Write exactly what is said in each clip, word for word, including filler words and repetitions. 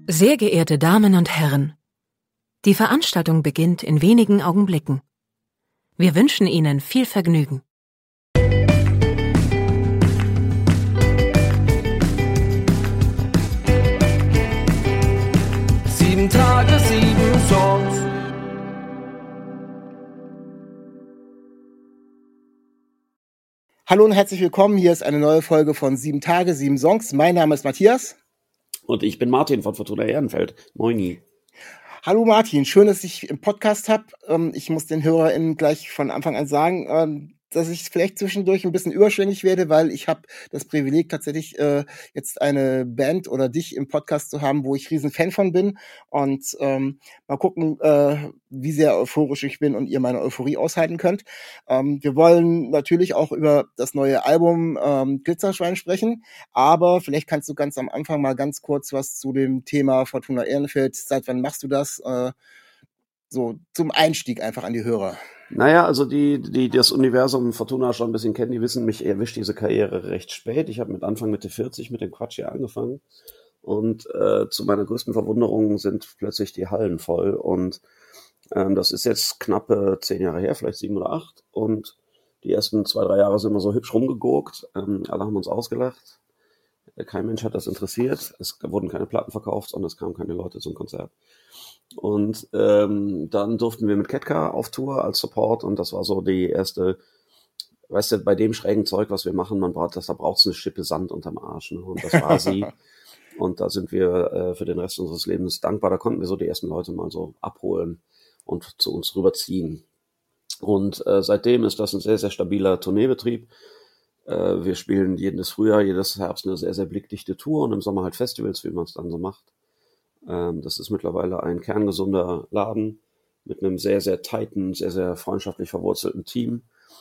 Sehr geehrte Damen und Herren, die Veranstaltung beginnt in wenigen Augenblicken. Wir wünschen Ihnen viel Vergnügen. Sieben Tage, sieben Songs. Hallo und herzlich willkommen. Hier ist eine neue Folge von Sieben Tage, sieben Songs. Mein Name ist Matthias. Und ich bin Martin von Fortuna Ehrenfeld. Moini. Hallo Martin, schön, dass ich im Podcast habe. Ich muss den HörerInnen gleich von Anfang an sagen, dass ich vielleicht zwischendurch ein bisschen überschwänglich werde, weil ich habe das Privileg, tatsächlich äh, jetzt eine Band oder dich im Podcast zu haben, wo ich riesen Fan von bin. Und ähm, mal gucken, äh, wie sehr euphorisch ich bin und ihr meine Euphorie aushalten könnt. Ähm, wir wollen natürlich auch über das neue Album ähm, Glitzerschwein sprechen, aber vielleicht kannst du ganz am Anfang mal ganz kurz was zu dem Thema Fortuna Ehrenfeld. Seit wann machst du das? Äh, so zum Einstieg einfach an die Hörer. Naja, also die, die das Universum Fortuna schon ein bisschen kennen, die wissen, mich erwischt diese Karriere recht spät. Ich habe mit Anfang Mitte vierzig mit dem Quatsch hier angefangen und äh, zu meiner größten Verwunderung sind plötzlich die Hallen voll und ähm, das ist jetzt knappe zehn Jahre her, vielleicht sieben oder acht und die ersten zwei, drei Jahre sind wir so hübsch rumgegurkt, ähm, alle haben uns ausgelacht, kein Mensch hat das interessiert, es wurden keine Platten verkauft und es kamen keine Leute zum Konzert. Und ähm, dann durften wir mit Ketka auf Tour als Support und das war so die erste, weißt du, bei dem schrägen Zeug, was wir machen, man braucht das, da braucht es eine Schippe Sand unterm Arsch, ne? Und das war sie. Und da sind wir äh, für den Rest unseres Lebens dankbar. Da konnten wir so die ersten Leute mal so abholen und zu uns rüberziehen. Und äh, seitdem ist das ein sehr, sehr stabiler Tourneebetrieb. Äh, wir spielen jedes Frühjahr, jedes Herbst eine sehr, sehr blickdichte Tour und im Sommer halt Festivals, wie man es dann so macht. Das ist mittlerweile ein kerngesunder Laden mit einem sehr, sehr tighten, sehr, sehr freundschaftlich verwurzelten Team.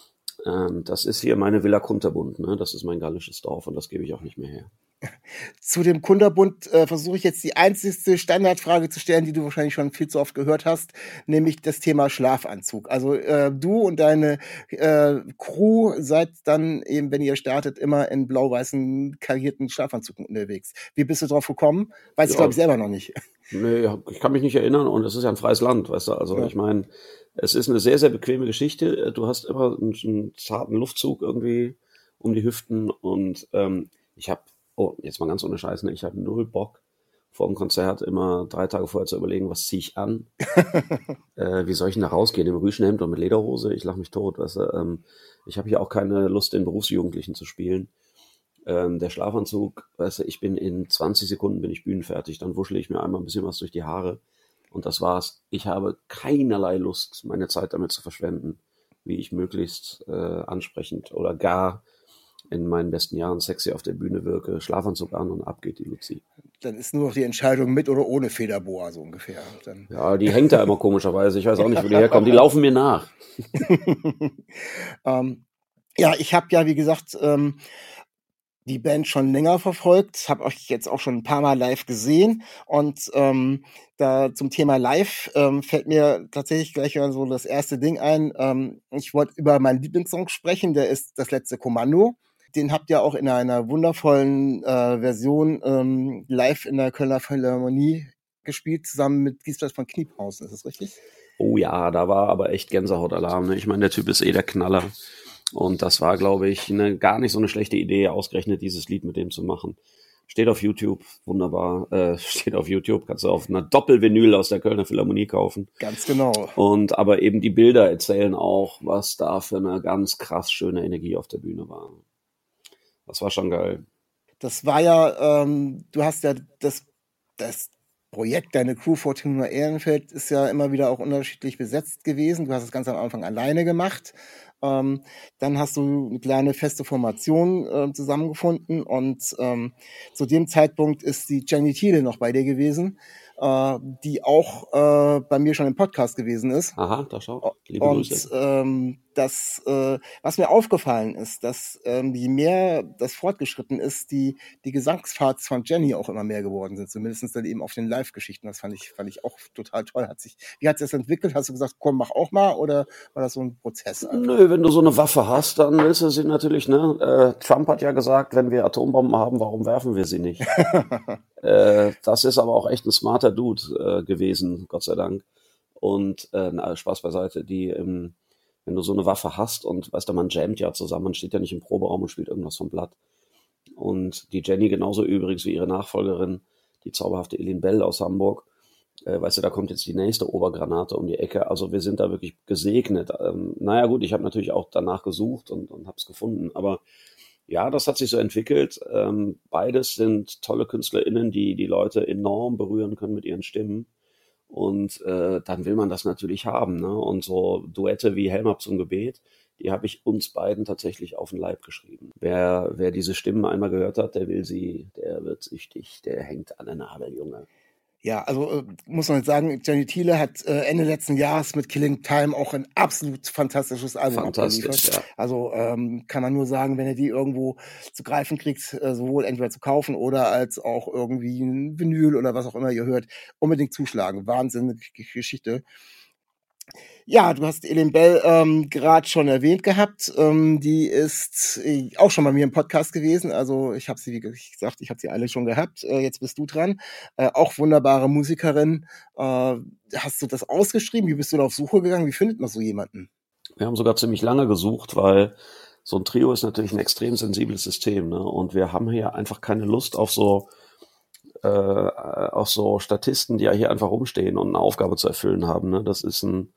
Das ist hier meine Villa Kunterbund, ne? Das ist mein gallisches Dorf und das gebe ich auch nicht mehr her. Zu dem Kunterbund äh, versuche ich jetzt die einzigste Standardfrage zu stellen, die du wahrscheinlich schon viel zu oft gehört hast, nämlich das Thema Schlafanzug. Also äh, du und deine äh, Crew seid dann eben, wenn ihr startet, immer in blau-weißen karierten Schlafanzügen unterwegs. Wie bist du drauf gekommen? Weiß ja. Ich glaube ich selber noch nicht. Nee, ich kann mich nicht erinnern und es ist ja ein freies Land, weißt du. Also ja. Ich meine, es ist eine sehr, sehr bequeme Geschichte. Du hast immer einen, einen zarten Luftzug irgendwie um die Hüften und ähm, ich habe Oh, jetzt mal ganz ohne Scheiß, ne? Ich habe null Bock, vor dem Konzert immer drei Tage vorher zu überlegen, was ziehe ich an? äh, wie soll ich denn da rausgehen? Im Rüschenhemd und mit Lederhose? Ich lache mich tot, weißt du? Ähm, ich habe hier auch keine Lust, den Berufsjugendlichen zu spielen. Ähm, der Schlafanzug, weißt du, ich bin in zwanzig Sekunden bin ich bühnenfertig, dann wuschle ich mir einmal ein bisschen was durch die Haare und das war's. Ich habe keinerlei Lust, meine Zeit damit zu verschwenden, wie ich möglichst äh, ansprechend oder gar in meinen besten Jahren sexy auf der Bühne wirke, Schlafanzug an und ab geht die Luzi. Dann ist nur noch die Entscheidung mit oder ohne Federboa so ungefähr. Dann ja, die hängt da immer komischerweise. Ich weiß auch nicht, wo die herkommen. Die laufen mir nach. ähm, ja, ich habe ja, wie gesagt, ähm, die Band schon länger verfolgt, habe euch jetzt auch schon ein paar Mal live gesehen und ähm, da zum Thema Live ähm, fällt mir tatsächlich gleich so das erste Ding ein. Ähm, ich wollte über meinen Lieblingssong sprechen, der ist Das letzte Kommando. Den habt ihr auch in einer wundervollen äh, Version ähm, live in der Kölner Philharmonie gespielt, zusammen mit Giesbert von Kniephausen, ist das richtig? Oh ja, da war aber echt Gänsehautalarm. Ne? Ich meine, der Typ ist eh der Knaller. Und das war, glaube ich, eine, gar nicht so eine schlechte Idee, ausgerechnet dieses Lied mit dem zu machen. Steht auf YouTube, wunderbar. Äh, steht auf YouTube, kannst du auf einer Doppelvinyl aus der Kölner Philharmonie kaufen. Ganz genau. Und aber eben die Bilder erzählen auch, was da für eine ganz krass schöne Energie auf der Bühne war. Das war schon geil. Das war ja, ähm, du hast ja das, das Projekt, deine Crew Fortuna Ehrenfeld ist ja immer wieder auch unterschiedlich besetzt gewesen. Du hast das Ganze am Anfang alleine gemacht. Ähm, dann hast du eine kleine feste Formation äh, zusammengefunden und ähm, zu dem Zeitpunkt ist die Jenny Thiele noch bei dir gewesen, äh, die auch äh, bei mir schon im Podcast gewesen ist. Aha, da schau. Liebe und Grüße. Ähm, das, äh, was mir aufgefallen ist, dass ähm, je mehr das fortgeschritten ist, die die Gesangsparts von Jenny auch immer mehr geworden sind, zumindest dann eben auf den Live-Geschichten. Das fand ich fand ich auch total toll. Hat sich, wie hat sich das entwickelt? Hast du gesagt, komm, mach auch mal, oder war das so ein Prozess? Einfach? Nö, wenn du so eine Waffe hast, dann willst du sie natürlich, ne? Äh, Trump hat ja gesagt, wenn wir Atombomben haben, warum werfen wir sie nicht? Äh, das ist aber auch echt ein smarter Dude äh, gewesen, Gott sei Dank. Und äh, na, Spaß beiseite, die, ähm, wenn du so eine Waffe hast und weißt du, man jammt ja zusammen, man steht ja nicht im Proberaum und spielt irgendwas vom Blatt. Und die Jenny genauso übrigens wie ihre Nachfolgerin, die zauberhafte Eileen Bell aus Hamburg. Äh, weißt du, da kommt jetzt die nächste Obergranate um die Ecke. Also wir sind da wirklich gesegnet. Ähm, naja gut, ich habe natürlich auch danach gesucht und, und habe es gefunden. Aber ja, das hat sich so entwickelt. Ähm, beides sind tolle KünstlerInnen, die die Leute enorm berühren können mit ihren Stimmen. Und äh, dann will man das natürlich haben. Ne? Und so Duette wie Helm zum Gebet, die habe ich uns beiden tatsächlich auf den Leib geschrieben. Wer, wer diese Stimmen einmal gehört hat, der will sie, der wird süchtig, der hängt an der Nadel, Junge. Ja, also äh, muss man jetzt sagen, Jenny Thiele hat äh, Ende letzten Jahres mit Killing Time auch ein absolut fantastisches Album Fantastisch, abgeliefert. ja. Also ähm, kann man nur sagen, wenn ihr die irgendwo zu greifen kriegt, äh, sowohl entweder zu kaufen oder als auch irgendwie ein Vinyl oder was auch immer ihr hört, unbedingt zuschlagen. Wahnsinnige Geschichte. Ja, du hast Eileen Bell ähm, gerade schon erwähnt gehabt. Ähm, die ist äh, auch schon bei mir im Podcast gewesen. Also ich habe sie, wie gesagt, ich habe sie alle schon gehabt. Äh, jetzt bist du dran. Äh, auch wunderbare Musikerin. Äh, hast du das ausgeschrieben? Wie bist du da auf Suche gegangen? Wie findet man so jemanden? Wir haben sogar ziemlich lange gesucht, weil so ein Trio ist natürlich ein extrem sensibles System, ne? Und wir haben hier einfach keine Lust auf so äh, auf so Statisten, die ja hier einfach rumstehen und eine Aufgabe zu erfüllen haben. Ne? Das ist ein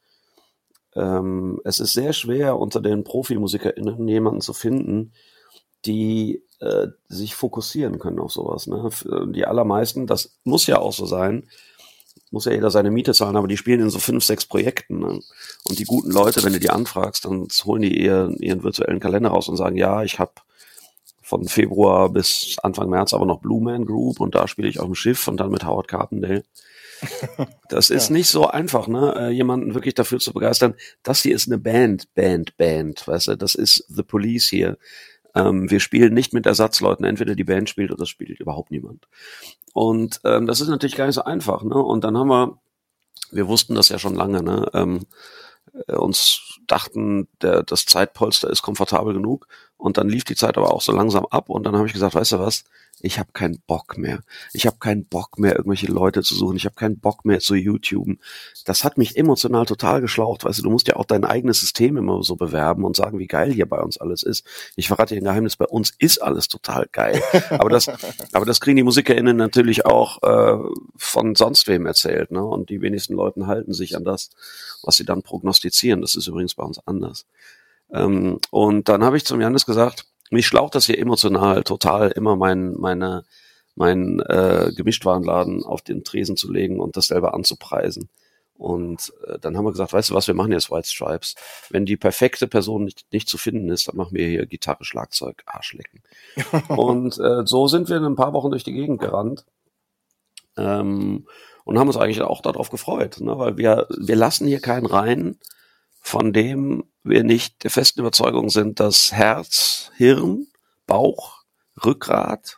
Ähm, es ist sehr schwer, unter den ProfimusikerInnen jemanden zu finden, die äh, sich fokussieren können auf sowas. Ne? Die allermeisten, das muss ja auch so sein, muss ja jeder seine Miete zahlen, aber die spielen in so fünf, sechs Projekten. Ne? Und die guten Leute, wenn du die anfragst, dann holen die ihren, ihren virtuellen Kalender raus und sagen, ja, ich habe von Februar bis Anfang März aber noch Blue Man Group und da spiele ich auf dem Schiff und dann mit Howard Carpendale. Das ist ja nicht so einfach, ne, jemanden wirklich dafür zu begeistern. Das hier ist eine Band, Band, Band, weißt du, das ist The Police hier. Ähm, wir spielen nicht mit Ersatzleuten, entweder die Band spielt oder das spielt überhaupt niemand. Und ähm, das ist natürlich gar nicht so einfach, ne, und dann haben wir, wir wussten das ja schon lange, ne, ähm, äh, uns dachten, der, das Zeitpolster ist komfortabel genug und dann lief die Zeit aber auch so langsam ab und dann habe ich gesagt, weißt du was, ich habe keinen Bock mehr. Ich habe keinen Bock mehr, irgendwelche Leute zu suchen. Ich habe keinen Bock mehr zu YouTuben. Das hat mich emotional total geschlaucht. Weißt du, du musst ja auch dein eigenes System immer so bewerben und sagen, wie geil hier bei uns alles ist. Ich verrate dir ein Geheimnis, bei uns ist alles total geil. Aber das, aber das kriegen die MusikerInnen natürlich auch äh, von sonst wem erzählt. Ne? Und die wenigsten Leute halten sich an das, was sie dann prognostizieren. Das ist übrigens bei uns anders. Ähm, und dann habe ich zum Jannis gesagt, mich schlaucht das hier emotional total, immer mein, meine, mein äh, Gemischtwarenladen auf den Tresen zu legen und das selber anzupreisen. Und äh, dann haben wir gesagt, weißt du was, wir machen jetzt White Stripes. Wenn die perfekte Person nicht, nicht zu finden ist, dann machen wir hier Gitarre, Schlagzeug, Arschlecken. Und äh, so sind wir in ein paar Wochen durch die Gegend gerannt ähm, und haben uns eigentlich auch darauf gefreut, ne? Weil wir, wir lassen hier keinen rein, von dem wir nicht der festen Überzeugung sind, dass Herz, Hirn, Bauch, Rückgrat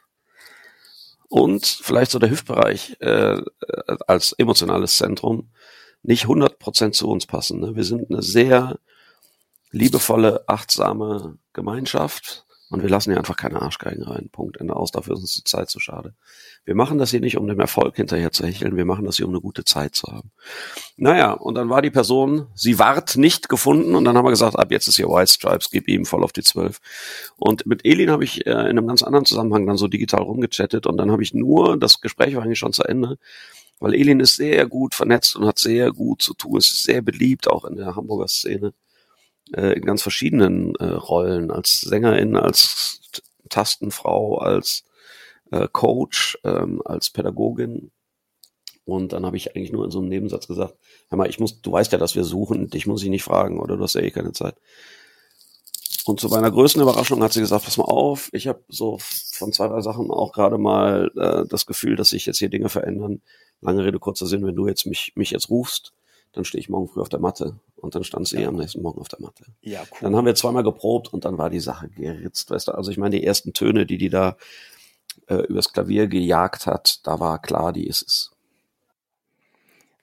und vielleicht so der Hüftbereich äh, als emotionales Zentrum nicht hundert Prozent zu uns passen. Ne? Wir sind eine sehr liebevolle, achtsame Gemeinschaft und wir lassen hier einfach keine Arschgeigen rein. Punkt, Ende aus. Dafür ist uns die Zeit zu schade. Wir machen das hier nicht, um dem Erfolg hinterher zu hecheln. Wir machen das hier, um eine gute Zeit zu haben. Naja, und dann war die Person, sie ward nicht gefunden und dann haben wir gesagt, ab jetzt ist hier White Stripes, gib ihm voll auf die zwölf. Und mit Elin habe ich äh, in einem ganz anderen Zusammenhang dann so digital rumgechattet und dann habe ich nur, das Gespräch war eigentlich schon zu Ende, weil Elin ist sehr gut vernetzt und hat sehr gut zu tun, ist sehr beliebt auch in der Hamburger Szene. In ganz verschiedenen äh, Rollen, als Sängerin, als T- Tastenfrau, als äh, Coach, ähm, als Pädagogin. Und dann habe ich eigentlich nur in so einem Nebensatz gesagt, hör mal, ich muss, du weißt ja, dass wir suchen, dich muss ich nicht fragen, oder du hast ja eh keine Zeit. Und zu meiner größten Überraschung hat sie gesagt, pass mal auf, ich habe so von zwei, drei Sachen auch gerade mal äh, das Gefühl, dass sich jetzt hier Dinge verändern. Lange Rede, kurzer Sinn, wenn du jetzt mich, mich jetzt rufst, dann stehe ich morgen früh auf der Matte. Und dann stand sie ja am nächsten Morgen auf der Matte. Ja, cool. Dann haben wir zweimal geprobt und dann war die Sache geritzt, weißt du. Also ich meine, die ersten Töne, die die da äh, übers Klavier gejagt hat, da war klar, die ist es.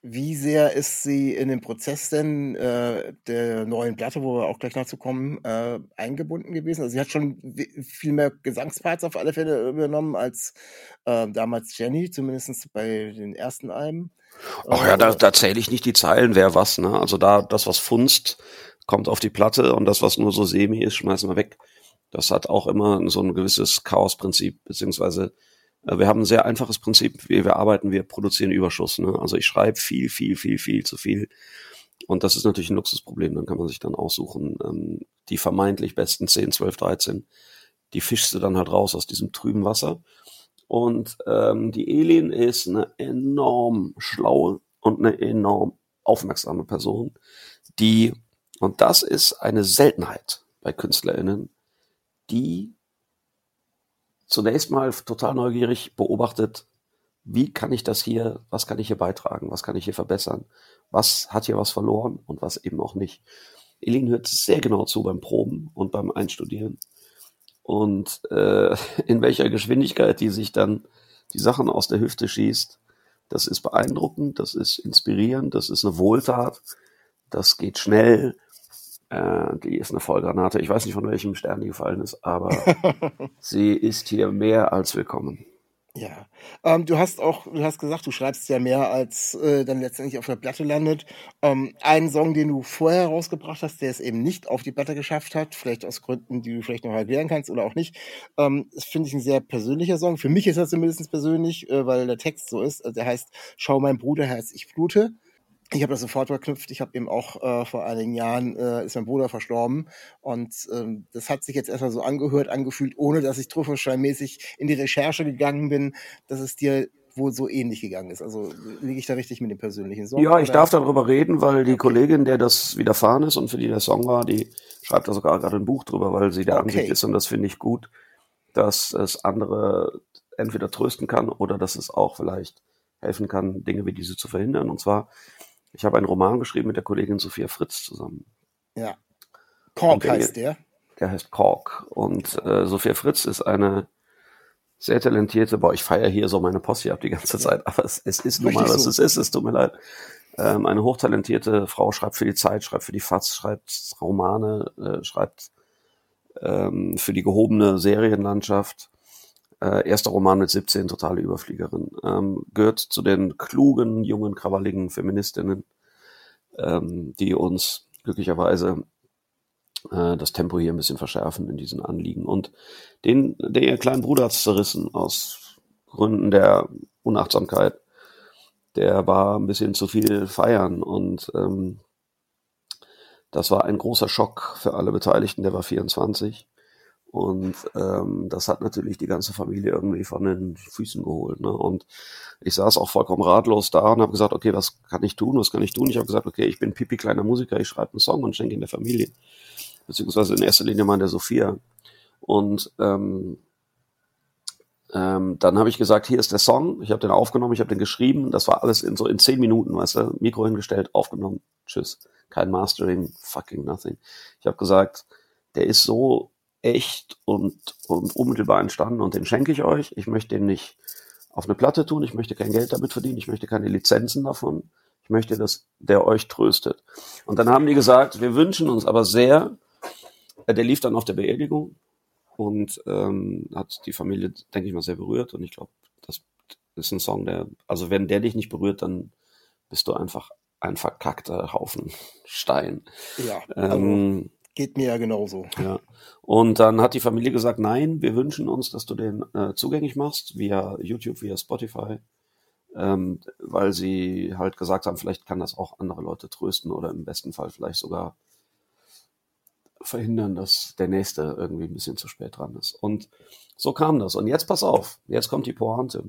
Wie sehr ist sie in den Prozess denn äh, der neuen Platte, wo wir auch gleich noch zu kommen, äh, eingebunden gewesen? Also sie hat schon wi- viel mehr Gesangsparts auf alle Fälle übernommen als äh, damals Jenny, zumindest bei den ersten Alben. Äh, Ach ja, da, oder da zähle ich nicht die Zeilen, wer was, ne? Also da, das, was funzt, kommt auf die Platte und das, was nur so semi ist, schmeißen wir weg. Das hat auch immer so ein gewisses Chaosprinzip, beziehungsweise äh, wir haben ein sehr einfaches Prinzip, wie wir arbeiten, wir produzieren Überschuss, ne? Also ich schreibe viel, viel, viel, viel zu viel und das ist natürlich ein Luxusproblem, dann kann man sich dann aussuchen, ähm, die vermeintlich besten zehn, zwölf, dreizehn, die fischst du dann halt raus aus diesem trüben Wasser. Und ähm, die Elin ist eine enorm schlaue und eine enorm aufmerksame Person, die, und das ist eine Seltenheit bei KünstlerInnen, die zunächst mal total neugierig beobachtet, wie kann ich das hier, was kann ich hier beitragen, was kann ich hier verbessern, was hat hier was verloren und was eben auch nicht. Elin hört sehr genau zu beim Proben und beim Einstudieren. Und äh, in welcher Geschwindigkeit die sich dann die Sachen aus der Hüfte schießt, das ist beeindruckend, das ist inspirierend, das ist eine Wohltat, das geht schnell, äh, die ist eine Vollgranate. Ich weiß nicht, von welchem Stern die gefallen ist, aber sie ist hier mehr als willkommen. Ja, ähm, du hast auch, du hast gesagt, du schreibst ja mehr, als äh, dann letztendlich auf der Platte landet. Ähm, einen Song, den du vorher rausgebracht hast, der es eben nicht auf die Platte geschafft hat, vielleicht aus Gründen, die du vielleicht noch erklären kannst oder auch nicht, ähm, das finde ich ein sehr persönlicher Song. Für mich ist er zumindest persönlich, äh, weil der Text so ist. Also der heißt Schau mein Bruderherz, ich blute. Ich habe das sofort verknüpft. Ich habe eben auch äh, vor einigen Jahren äh, ist mein Bruder verstorben und ähm, das hat sich jetzt erstmal so angehört, angefühlt, ohne dass ich Trüffelscheinmäßig in die Recherche gegangen bin, dass es dir wohl so ähnlich gegangen ist. Also liege ich da richtig mit dem persönlichen Song? Ja, ich oder? darf darüber reden, weil die Okay. Kollegin, der das widerfahren ist und für die der Song war, die schreibt da sogar gerade ein Buch drüber, weil sie der Okay. Ansicht ist, und das finde ich gut, dass es andere entweder trösten kann oder dass es auch vielleicht helfen kann, Dinge wie diese zu verhindern. Und zwar, ich habe einen Roman geschrieben mit der Kollegin Sophia Fritz zusammen. Ja. Kork Und der- heißt der. Der heißt Kork. Und äh, Sophia Fritz ist eine sehr talentierte, boah, ich feiere hier so meine Posse ab die ganze Zeit, aber es, es ist nun mal, Richtig was so. es ist, es tut mir leid. Ähm, eine hochtalentierte Frau, schreibt für die Zeit, schreibt für die FAZ, schreibt Romane, äh, schreibt ähm, für die gehobene Serienlandschaft. Äh, erster Roman mit siebzehn, totale Überfliegerin. Ähm, gehört zu den klugen, jungen, krawalligen Feministinnen, ähm, die uns glücklicherweise äh, das Tempo hier ein bisschen verschärfen in diesen Anliegen. Und den, der ihr kleinen Bruder hat's zerrissen aus Gründen der Unachtsamkeit. Der war ein bisschen zu viel feiern und ähm, das war ein großer Schock für alle Beteiligten. Der war vierundzwanzig und ähm, das hat natürlich die ganze Familie irgendwie von den Füßen geholt. Ne? Und ich saß auch vollkommen ratlos da und habe gesagt, okay, was kann ich tun, was kann ich tun? Ich habe gesagt, okay, ich bin Pipi, kleiner Musiker, ich schreibe einen Song und schenke ihn der Familie, beziehungsweise in erster Linie mal der Sophia. Und ähm, ähm, dann habe ich gesagt, hier ist der Song, ich habe den aufgenommen, ich habe den geschrieben, das war alles in so in zehn Minuten, weißt du, Mikro hingestellt, aufgenommen, tschüss, kein Mastering, fucking nothing. Ich habe gesagt, der ist so echt und, und unmittelbar entstanden und den schenke ich euch. Ich möchte den nicht auf eine Platte tun, ich möchte kein Geld damit verdienen, ich möchte keine Lizenzen davon, ich möchte, dass der euch tröstet. Und dann haben die gesagt, wir wünschen uns aber sehr, der lief dann auf der Beerdigung und ähm, hat die Familie, denke ich mal, sehr berührt. Und ich glaube, das ist ein Song, der, also wenn der dich nicht berührt, dann bist du einfach ein verkackter Haufen Stein. Ja, also Ähm, geht mir ja genauso. ja. Und dann hat die Familie gesagt, nein, wir wünschen uns, dass du den äh, zugänglich machst, via YouTube, via Spotify, ähm, weil sie halt gesagt haben, vielleicht kann das auch andere Leute trösten oder im besten Fall vielleicht sogar verhindern, dass der Nächste irgendwie ein bisschen zu spät dran ist. Und so kam das. Und jetzt pass auf, jetzt kommt die Pointe.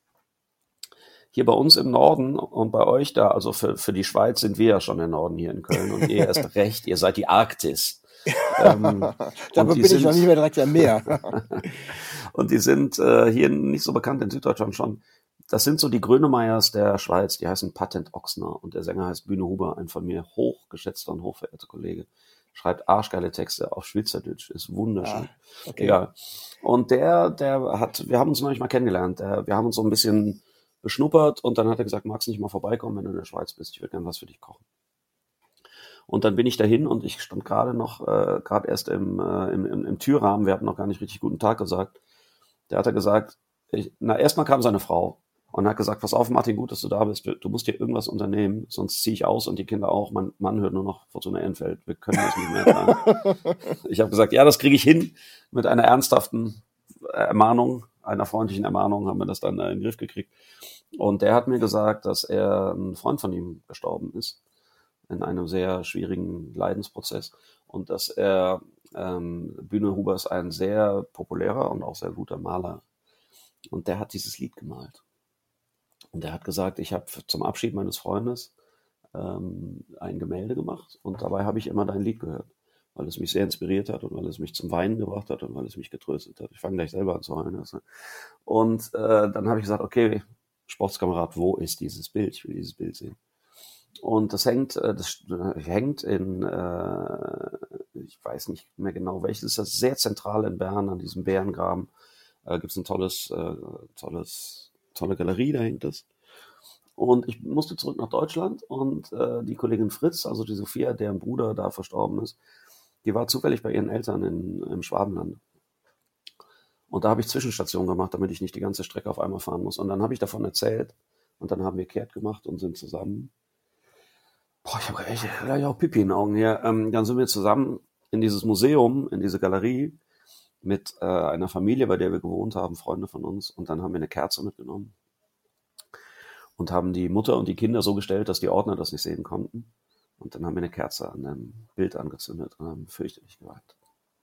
Hier bei uns im Norden und bei euch da, also für, für die Schweiz sind wir ja schon im Norden hier in Köln und ihr erst recht, ihr seid die Arktis. ähm, Dabei bin ich noch nicht mehr direkt am Meer. und die sind äh, hier nicht so bekannt, in Süddeutschland schon. Das sind so die Grönemeyers der Schweiz, die heißen Patent Ochsner und der Sänger heißt Bühne Huber, ein von mir hochgeschätzter und hochverehrter Kollege. Schreibt arschgeile Texte auf Schweizerdeutsch, ist wunderschön. Ah, okay. Egal. Und der, der hat, wir haben uns neulich mal kennengelernt, der, wir haben uns so ein bisschen beschnuppert und dann hat er gesagt, magst du nicht mal vorbeikommen, wenn du in der Schweiz bist, ich würde gerne was für dich kochen. Und dann bin ich dahin und ich stand gerade noch, äh, gerade erst im, äh, im, im, im Türrahmen, wir hatten noch gar nicht richtig guten Tag gesagt. Der hat er gesagt, ich, na erstmal kam seine Frau und hat gesagt, pass auf Martin, gut, dass du da bist, du musst hier irgendwas unternehmen, sonst ziehe ich aus und die Kinder auch, mein Mann hört nur noch Fortuna Ehrenfeld, wir können das nicht mehr tragen. Ich habe gesagt, ja, das kriege ich hin, mit einer ernsthaften Ermahnung, einer freundlichen Ermahnung haben wir das dann äh, in den Griff gekriegt. Und der hat mir gesagt, dass er ein Freund von ihm gestorben ist, in einem sehr schwierigen Leidensprozess und dass er, ähm, Bühne Huber ist ein sehr populärer und auch sehr guter Maler und der hat dieses Lied gemalt. Und er hat gesagt, ich habe zum Abschied meines Freundes ähm, ein Gemälde gemacht und dabei habe ich immer dein Lied gehört, weil es mich sehr inspiriert hat und weil es mich zum Weinen gebracht hat und weil es mich getröstet hat. Ich fange gleich selber an zu heulen. Also. Und äh, dann habe ich gesagt, okay, Sportskamerad, wo ist dieses Bild? Ich will dieses Bild sehen. Und das hängt, das hängt in, äh, ich weiß nicht mehr genau welches, ist das sehr zentral in Bern an diesem Bärengraben. Äh, gibt es ein tolles, äh, tolles, tolle Galerie, da hängt es. Und ich musste zurück nach Deutschland und äh, die Kollegin Fritz, also die Sophia, deren Bruder da verstorben ist, die war zufällig bei ihren Eltern in, im Schwabenland. Und da habe ich Zwischenstationen gemacht, damit ich nicht die ganze Strecke auf einmal fahren muss. Und dann habe ich davon erzählt und dann haben wir kehrt gemacht und sind zusammen. Boah, ich habe echt gleich auch Pipi in den Augen hier. Ähm, dann sind wir zusammen in dieses Museum, in diese Galerie mit äh, einer Familie, bei der wir gewohnt haben, Freunde von uns. Und dann haben wir eine Kerze mitgenommen und haben die Mutter und die Kinder so gestellt, dass die Ordner das nicht sehen konnten. Und dann haben wir eine Kerze an dem Bild angezündet und haben fürchterlich geweint.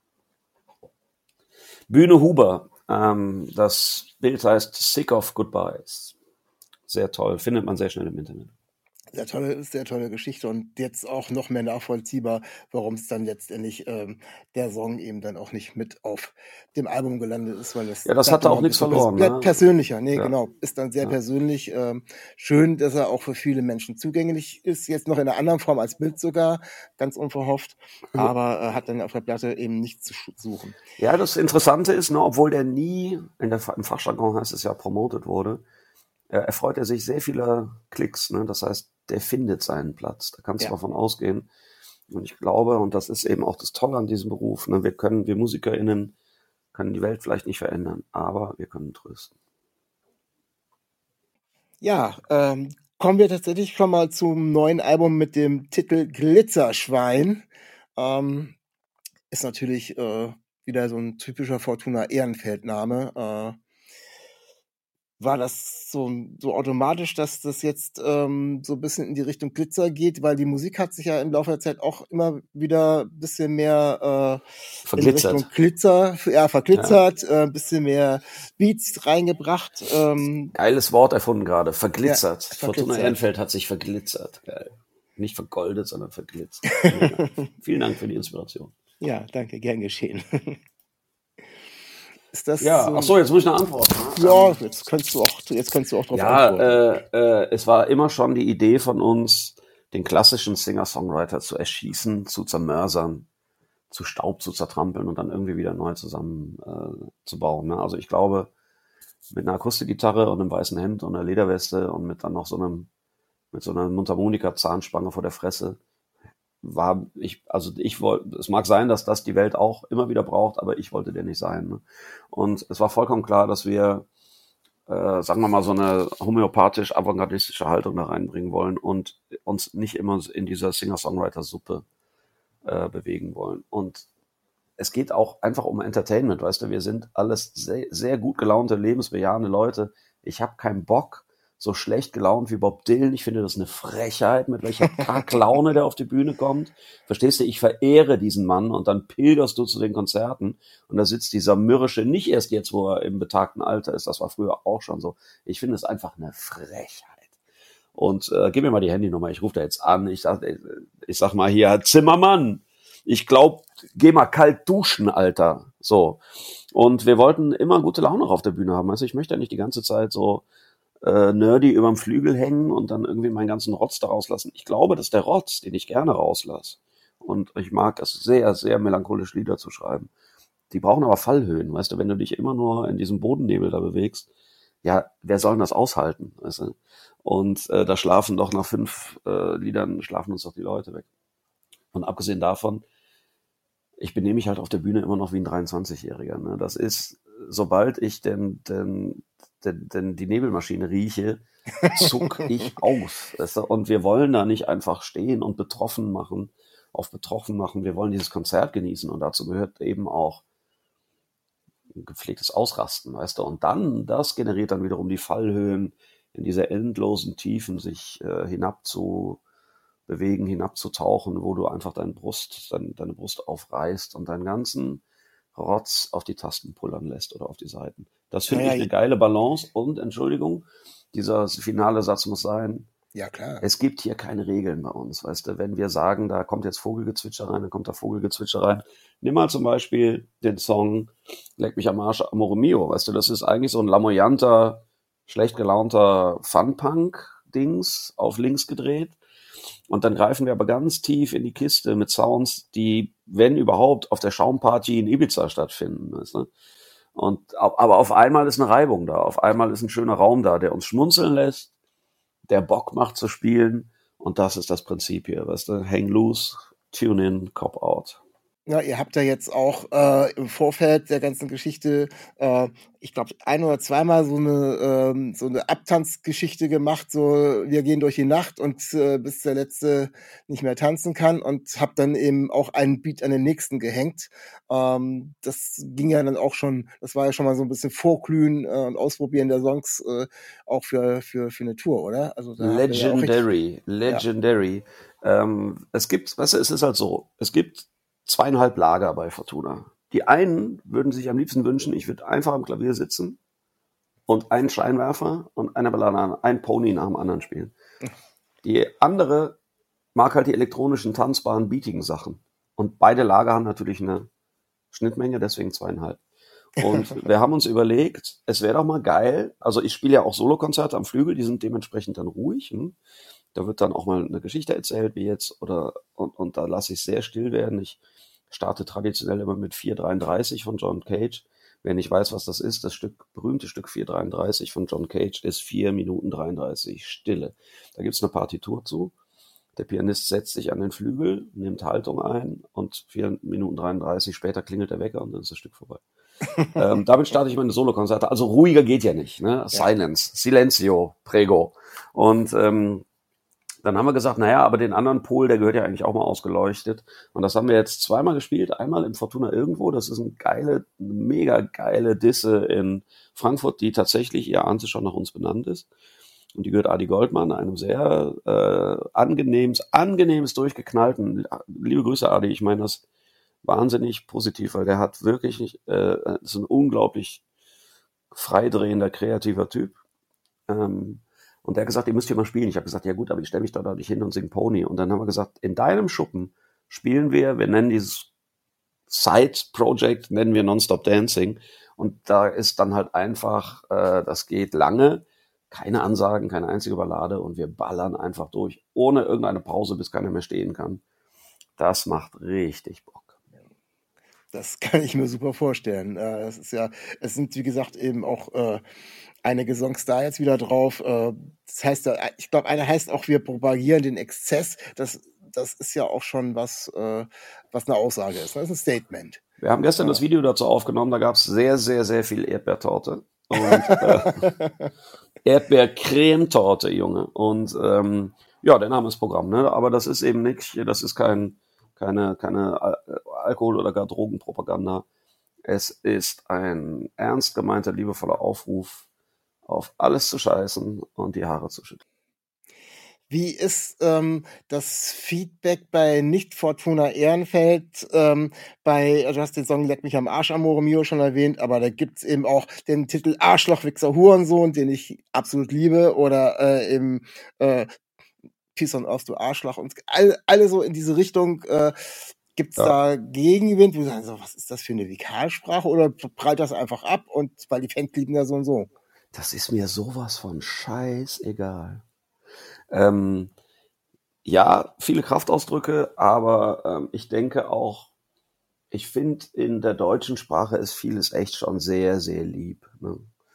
Bühne Huber. Ähm, das Bild heißt Sick of Goodbyes. Sehr toll, findet man sehr schnell im Internet. Sehr tolle, sehr tolle Geschichte und jetzt auch noch mehr nachvollziehbar, warum es dann letztendlich ähm, der Song eben dann auch nicht mit auf dem Album gelandet ist, weil das ja, das hat auch nichts verloren. Pers- ne? Persönlicher, nee, ja. genau, ist dann sehr ja. persönlich. Ähm, schön, dass er auch für viele Menschen zugänglich ist, jetzt noch in einer anderen Form als Bild sogar, ganz unverhofft, aber äh, hat dann auf der Platte eben nichts zu suchen. Ja, das Interessante ist, ne, obwohl der nie, in der, im Fachjargon heißt es ja, promotet wurde, äh, erfreut er sich sehr vieler Klicks. Ne? Das heißt, der findet seinen Platz. Da kannst du Ja. davon ausgehen. Und ich glaube, und das ist eben auch das Tolle an diesem Beruf, ne, wir können, wir MusikerInnen können die Welt vielleicht nicht verändern, aber wir können trösten. Ja, ähm, kommen wir tatsächlich schon mal zum neuen Album mit dem Titel Glitzerschwein. Ähm, ist natürlich äh, wieder so ein typischer Fortuna Ehrenfeld-Name. Äh, war das so, so automatisch, dass das jetzt ähm, so ein bisschen in die Richtung Glitzer geht, weil die Musik hat sich ja im Laufe der Zeit auch immer wieder ein bisschen mehr äh, in Richtung Glitzer, ja, verglitzert, ja. Äh, ein bisschen mehr Beats reingebracht. Ähm, Geiles Wort erfunden gerade, verglitzert. Ja, Fortuna verglitzert. Ehrenfeld hat sich verglitzert. Geil. Nicht vergoldet, sondern verglitzert. Ja. Vielen Dank für die Inspiration. Ja, danke, gern geschehen. Ist das ja, so? Ach so, jetzt muss ich eine Antwort. Ne? Ja, jetzt kannst du auch, jetzt kannst du auch drauf ja, antworten. Äh, äh, es war immer schon die Idee von uns, den klassischen Singer-Songwriter zu erschießen, zu zermörsern, zu Staub zu zertrampeln und dann irgendwie wieder neu zusammen äh, zu bauen. Ne? Also ich glaube, mit einer Akustikgitarre und einem weißen Hemd und einer Lederweste und mit dann noch so einem, mit so einer Mundharmonika-Zahnspange vor der Fresse, war ich, also ich wollte, es mag sein, dass das die Welt auch immer wieder braucht, aber ich wollte der nicht sein. Ne? Und es war vollkommen klar, dass wir, äh, sagen wir mal, so eine homöopathisch-avantgardistische Haltung da reinbringen wollen und uns nicht immer in dieser Singer-Songwriter-Suppe äh, bewegen wollen. Und es geht auch einfach um Entertainment, weißt du, wir sind alles sehr, sehr gut gelaunte, lebensbejahende Leute. Ich habe keinen Bock, so schlecht gelaunt wie Bob Dylan. Ich finde das eine Frechheit, mit welcher Kacklaune der auf die Bühne kommt. Verstehst du, ich verehre diesen Mann und dann pilgerst du zu den Konzerten und da sitzt dieser mürrische, nicht erst jetzt, wo er im betagten Alter ist, das war früher auch schon so. Ich finde es einfach eine Frechheit. Und äh, gib mir mal die Handynummer, ich rufe da jetzt an. Ich sag, ich sag mal hier, Zimmermann, ich glaub, geh mal kalt duschen, Alter. So. Und wir wollten immer gute Laune auf der Bühne haben. Also ich möchte ja nicht die ganze Zeit so äh, nerdy überm Flügel hängen und dann irgendwie meinen ganzen Rotz da rauslassen. Ich glaube, dass der Rotz, den ich gerne rauslasse, und ich mag es sehr, sehr melancholisch Lieder zu schreiben, die brauchen aber Fallhöhen, weißt du, wenn du dich immer nur in diesem Bodennebel da bewegst, ja, wer soll denn das aushalten? Weißt du? Und äh, da schlafen doch nach fünf äh, Liedern, schlafen uns doch die Leute weg. Und abgesehen davon, ich benehme mich halt auf der Bühne immer noch wie ein dreiundzwanzigjähriger. Ne? Das ist, sobald ich denn, denn, denn, denn die Nebelmaschine rieche, zuck ich auf. Weißt du? Und wir wollen da nicht einfach stehen und betroffen machen, auf betroffen machen. Wir wollen dieses Konzert genießen und dazu gehört eben auch ein gepflegtes Ausrasten, weißt du. Und dann, das generiert dann wiederum die Fallhöhen, in diese endlosen Tiefen sich äh, hinab zu bewegen, hinabzutauchen, wo du einfach deine Brust, dein, deine Brust aufreißt und deinen ganzen Rotz auf die Tasten pullern lässt oder auf die Seiten. Das finde Naja, ich eine geile Balance und, Entschuldigung, dieser finale Satz muss sein, ja klar. es gibt hier keine Regeln bei uns, weißt du, wenn wir sagen, da kommt jetzt Vogelgezwitscher rein, dann kommt da Vogelgezwitscher rein. Nimm mal zum Beispiel den Song Leck mich am Arsch, Amore Mio, weißt du, das ist eigentlich so ein lamoyanter, schlecht gelaunter Fun-Punk-Dings auf links gedreht. Und dann greifen wir aber ganz tief in die Kiste mit Sounds, die, wenn überhaupt, auf der Schaumparty in Ibiza stattfinden. Weißt du? Und, aber auf einmal ist eine Reibung da, auf einmal ist ein schöner Raum da, der uns schmunzeln lässt, der Bock macht zu spielen. Und das ist das Prinzip hier, weißt du? Hang loose, tune in, cop out. Ja, ihr habt ja jetzt auch äh, im Vorfeld der ganzen Geschichte, äh, ich glaube, ein oder zweimal so eine ähm, so eine Abtanzgeschichte gemacht, so wir gehen durch die Nacht und äh, bis der Letzte nicht mehr tanzen kann und habt dann eben auch einen Beat an den nächsten gehängt. Ähm, das ging ja dann auch schon, das war ja schon mal so ein bisschen Vorglühen äh, und Ausprobieren der Songs äh, auch für für für eine Tour, oder? Also da habt ihr ja auch Legendary, richtig, legendary. Ähm, es gibt, weißt du, es ist halt so, es gibt zweieinhalb Lager bei Fortuna. Die einen würden sich am liebsten wünschen, ich würde einfach am Klavier sitzen und einen Scheinwerfer und eine Ballade, ein Pony nach dem anderen spielen. Die andere mag halt die elektronischen, tanzbaren, beatigen Sachen. Und beide Lager haben natürlich eine Schnittmenge, deswegen zweieinhalb. Und wir haben uns überlegt, es wäre doch mal geil, also ich spiele ja auch Solokonzerte am Flügel, die sind dementsprechend dann ruhig. Hm? Da wird dann auch mal eine Geschichte erzählt, wie jetzt, oder und, und da lasse ich sehr still werden. Ich starte traditionell immer mit vier dreiunddreißig von John Cage. Wer nicht weiß, was das ist, das Stück, berühmte Stück vier dreiunddreißig von John Cage ist vier Minuten dreiunddreißig Stille. Da gibt's eine Partitur zu. Der Pianist setzt sich an den Flügel, nimmt Haltung ein und vier Minuten dreiunddreißig später klingelt der Wecker und dann ist das Stück vorbei. ähm, damit starte ich meine Solokonzerte. Also ruhiger geht ja nicht. Ne? Ja. Silence, Silenzio, Prego. Und ähm, dann haben wir gesagt, naja, aber den anderen Pol, der gehört ja eigentlich auch mal ausgeleuchtet. Und das haben wir jetzt zweimal gespielt. Einmal im Fortuna Irgendwo. Das ist eine geile, eine mega geile Disse in Frankfurt, die tatsächlich, ihr ahnt es schon, nach uns benannt ist. Und die gehört Adi Goldmann, einem sehr äh, angenehmes, angenehmes, durchgeknallten, liebe Grüße Adi, ich meine das wahnsinnig positiv, weil der hat wirklich, äh, ist ein unglaublich freidrehender, kreativer Typ. Ähm, Und der hat gesagt, ihr müsst hier mal spielen. Ich habe gesagt, ja gut, aber ich stelle mich da nicht hin und singe Pony. Und dann haben wir gesagt, in deinem Schuppen spielen wir, wir nennen dieses Side-Project, nennen wir Nonstop Dancing. Und da ist dann halt einfach, äh, das geht lange, keine Ansagen, keine einzige Ballade und wir ballern einfach durch, ohne irgendeine Pause, bis keiner mehr stehen kann. Das macht richtig Bock. Das kann ich mir super vorstellen. Äh, es ist ja, es sind wie gesagt eben auch äh, einige Songs da jetzt wieder drauf. Äh, das heißt, ja, ich glaube, einer heißt auch, wir propagieren den Exzess. Das, das ist ja auch schon was, äh, was eine Aussage ist. Das ist ein Statement. Wir haben gestern ja. das Video dazu aufgenommen. Da gab es sehr, sehr, sehr viel Erdbeertorte und äh, Erdbeercremetorte, Junge. Und ähm, ja, der Name ist Programm. Ne? Aber das ist eben nicht. Das ist kein keine keine Alkohol- oder gar Drogenpropaganda. Es ist ein ernst gemeinter, liebevoller Aufruf, auf alles zu scheißen und die Haare zu schütteln. Wie ist ähm, das Feedback bei Nicht-Fortuna Ehrenfeld? Ähm, bei, also du hast den Song Leck mich am Arsch, Amore Mio schon erwähnt, aber da gibt's eben auch den Titel Arschloch, Wichser, Hurensohn, den ich absolut liebe, oder äh, im äh, Peace on Earth, du Arschloch, und alle, alle so in diese Richtung. Äh, gibt's ja. da Gegenwind? Wo sagen so, was ist das für eine Vikalsprache? Oder prallt das einfach ab und weil die Fans lieben ja so und so? Das ist mir sowas von scheißegal. Ähm, ja, viele Kraftausdrücke, aber ähm, ich denke auch, ich finde, in der deutschen Sprache ist vieles echt schon sehr, sehr lieb. Ne?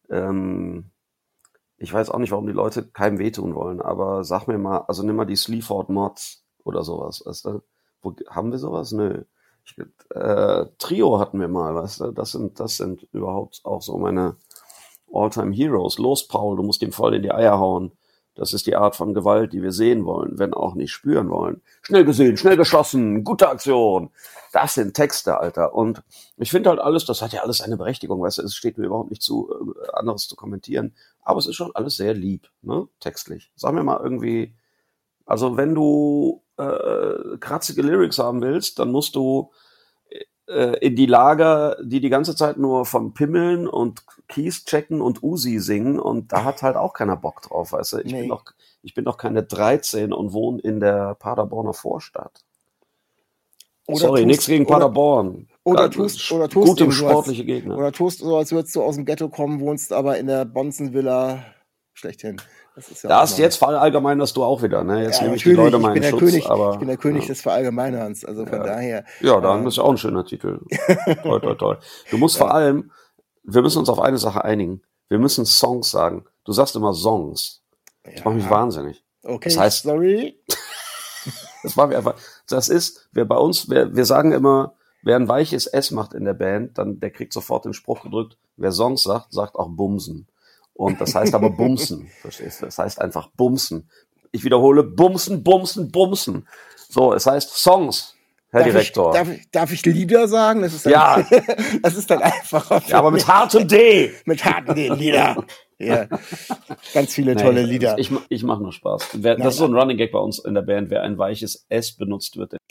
ähm, ich weiß auch nicht, warum die Leute keinem wehtun wollen, aber sag mir mal, also nimm mal die Sleaford Mods oder sowas, weißt du? Wo, haben wir sowas? Nö. Ich, äh, Trio hatten wir mal, weißt du? Das sind, das sind überhaupt auch so meine All-Time Heroes. Los, Paul, du musst ihm voll in die Eier hauen. Das ist die Art von Gewalt, die wir sehen wollen, wenn auch nicht spüren wollen. Schnell gesehen, schnell geschossen, gute Aktion. Das sind Texte, Alter. Und ich finde halt alles, das hat ja alles eine Berechtigung, weißt du, es steht mir überhaupt nicht zu, anderes zu kommentieren. Aber es ist schon alles sehr lieb, ne, textlich. Sag mir mal irgendwie, also wenn du äh, kratzige Lyrics haben willst, dann musst du äh, in die Lager, die die ganze Zeit nur vom Pimmeln und Keys checken und Uzi singen, und da hat halt auch keiner Bock drauf, weißt du. Ich Nee. bin doch, ich bin doch keine dreizehn und wohne in der Paderborner Vorstadt. Oder Sorry, tust- nichts gegen oder- Paderborn. Oder Ja, tust, oder tust gute eben so, sportliche als, Gegner. oder tust so, als würdest du aus dem Ghetto kommen, wohnst aber in der Bonzenvilla schlechthin. Das ist ja Da auch ist noch- jetzt verallgemeinerst du auch wieder, ne? Jetzt ja, nehme ich die natürlich, Leute ich mal bin in der Schutz, König, aber ich bin der König ja. des Verallgemeinerns, also von daher. Ja, dann äh, ist ja auch ein schöner Titel. Toll, toll, toll. Du musst vor allem, wir müssen uns auf eine Sache einigen. Wir müssen Songs sagen. Du sagst immer Songs. Das macht mich ja. wahnsinnig. Okay, Das heißt- sorry. Das war mir einfach, das ist, wer bei uns, wer, wir sagen immer, wer ein weiches S macht in der Band, dann, der kriegt sofort den Spruch gedrückt. Wer Songs sagt, sagt auch Bumsen. Und das heißt aber Bumsen. Verstehst du? Das heißt einfach Bumsen. Ich wiederhole, Bumsen, Bumsen, Bumsen. So, es heißt Songs, Herr Darf Direktor. Ich, darf, ich, darf ich Lieder sagen? Das ist dann, Ja. das ist dann einfacher. für Ja, aber mit mich. hartem D. mit harten D, Lieder. Ja. Ganz viele tolle Nee, Lieder. Ich, ich mache nur Spaß. Wer, Nein, das ist so ein Running Gag bei uns in der Band. Wer ein weiches S benutzt, wird der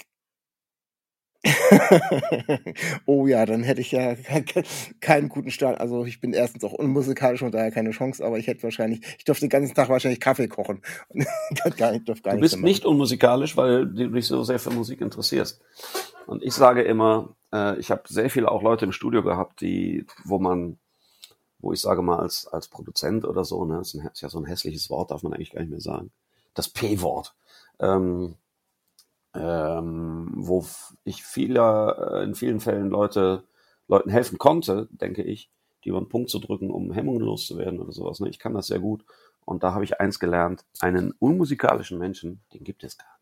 Oh ja, dann hätte ich ja ke- keinen guten Start. Also ich bin erstens auch unmusikalisch und daher keine Chance, aber ich hätte wahrscheinlich, ich dürfte den ganzen Tag wahrscheinlich Kaffee kochen. gar nicht, dürfte gar Du nichts bist mehr nicht unmusikalisch, weil du dich so sehr für Musik interessierst. Und ich sage immer, äh, ich habe sehr viele auch Leute im Studio gehabt, die, wo man, wo ich sage mal als als Produzent oder so, ne, ist, ein, ist ja so ein hässliches Wort, darf man eigentlich gar nicht mehr sagen. Das P-Wort. Ähm, ähm, wo ich vieler, äh, in vielen Fällen Leute, Leuten helfen konnte, denke ich, die über einen Punkt zu drücken, um Hemmungen loszuwerden oder sowas. Ne? Ich kann das sehr gut. Und da habe ich eins gelernt, einen unmusikalischen Menschen, den gibt es gar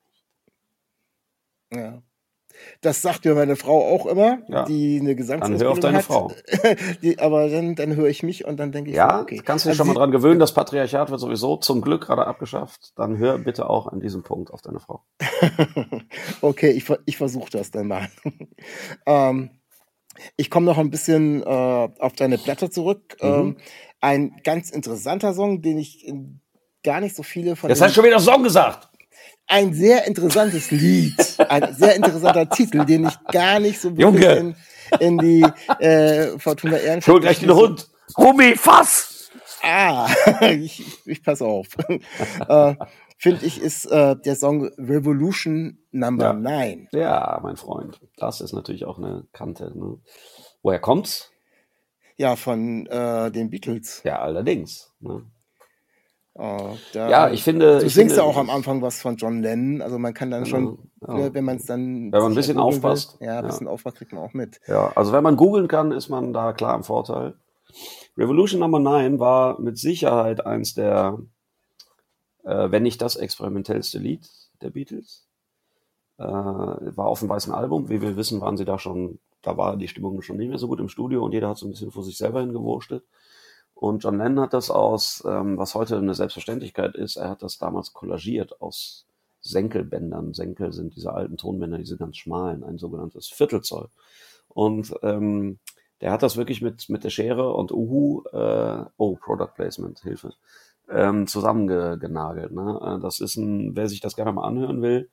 nicht. Ja. Das sagt mir meine Frau auch immer, Ja. die eine Dann hör auf Gesangsausbildung deine hat. Frau. Die, aber dann, dann höre ich mich und dann denke ich, Ja, so, okay. kannst du dich Also schon mal sie- dran gewöhnen, das Patriarchat wird sowieso zum Glück gerade abgeschafft. Dann hör bitte auch an diesem Punkt auf deine Frau. Okay, ich, ver- ich versuche das dann mal. ähm, ich komme noch ein bisschen äh, auf deine Blätter zurück. Mhm. Ähm, ein ganz interessanter Song, den ich äh, gar nicht so viele von Jetzt den- hast du schon wieder Song gesagt. ein sehr interessantes Lied, ein sehr interessanter Titel, den ich gar nicht so wirklich Junge. in, in die äh, Fortuna Ehrenfeld. Hol gleich den Hund. Rumi, fass! Ah, ich, ich pass auf. äh, Finde ich, ist äh, der Song Revolution Number Ja. Nine. Ja, mein Freund. Das ist natürlich auch eine Kante. Ne? Woher kommt's? Ja, von äh, den Beatles. Ja, allerdings. Ne? Äh, da, Ja, ich finde. Du ich singst finde, ja auch am Anfang was von John Lennon, also man kann dann Genau, schon, ja. ne, wenn man es dann. Wenn man ein sich bisschen ergoogeln will, aufpasst. Ja, ein Ja. bisschen aufpasst, kriegt man auch mit. Ja, also wenn man googeln kann, ist man da klar im Vorteil. Revolution Number Nine war mit Sicherheit eins der, äh, wenn nicht das experimentellste Lied der Beatles. Äh, war auf dem weißen Album. Wie wir wissen, waren sie da schon, da war die Stimmung schon nicht mehr so gut im Studio und jeder hat so ein bisschen vor sich selber hingewurschtelt. Und John Lennon hat das aus, ähm, was heute eine Selbstverständlichkeit ist, er hat das damals kollagiert aus Senkelbändern. Senkel sind diese alten Tonbänder, diese ganz schmalen, ein sogenanntes Viertelzoll. Und ähm, der hat das wirklich mit mit der Schere und Uhu, äh, oh, Product Placement, Hilfe, ähm, zusammengenagelt. Ne? Äh, Das ist ein, wer sich das gerne mal anhören will,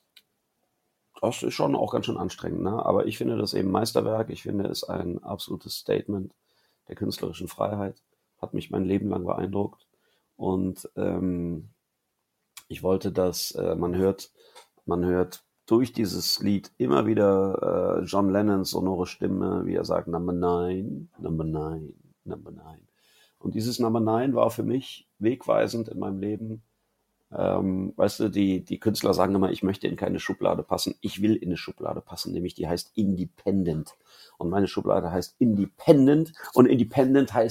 das ist schon auch ganz schön anstrengend. Ne? Aber ich finde das eben Meisterwerk. Ich finde es ein absolutes Statement der künstlerischen Freiheit. Hat mich mein Leben lang beeindruckt. Und ähm, ich wollte, dass äh, man hört, man hört durch dieses Lied immer wieder äh, John Lennons sonore Stimme, wie er sagt, Number Nine, Number Nine, Number Nine. Und dieses Number Nine war für mich wegweisend in meinem Leben. Ähm, weißt du, die, die Künstler sagen immer, ich möchte in keine Schublade passen. Ich will in eine Schublade passen, nämlich die heißt Independent. Und meine Schublade heißt Independent und Independent heißt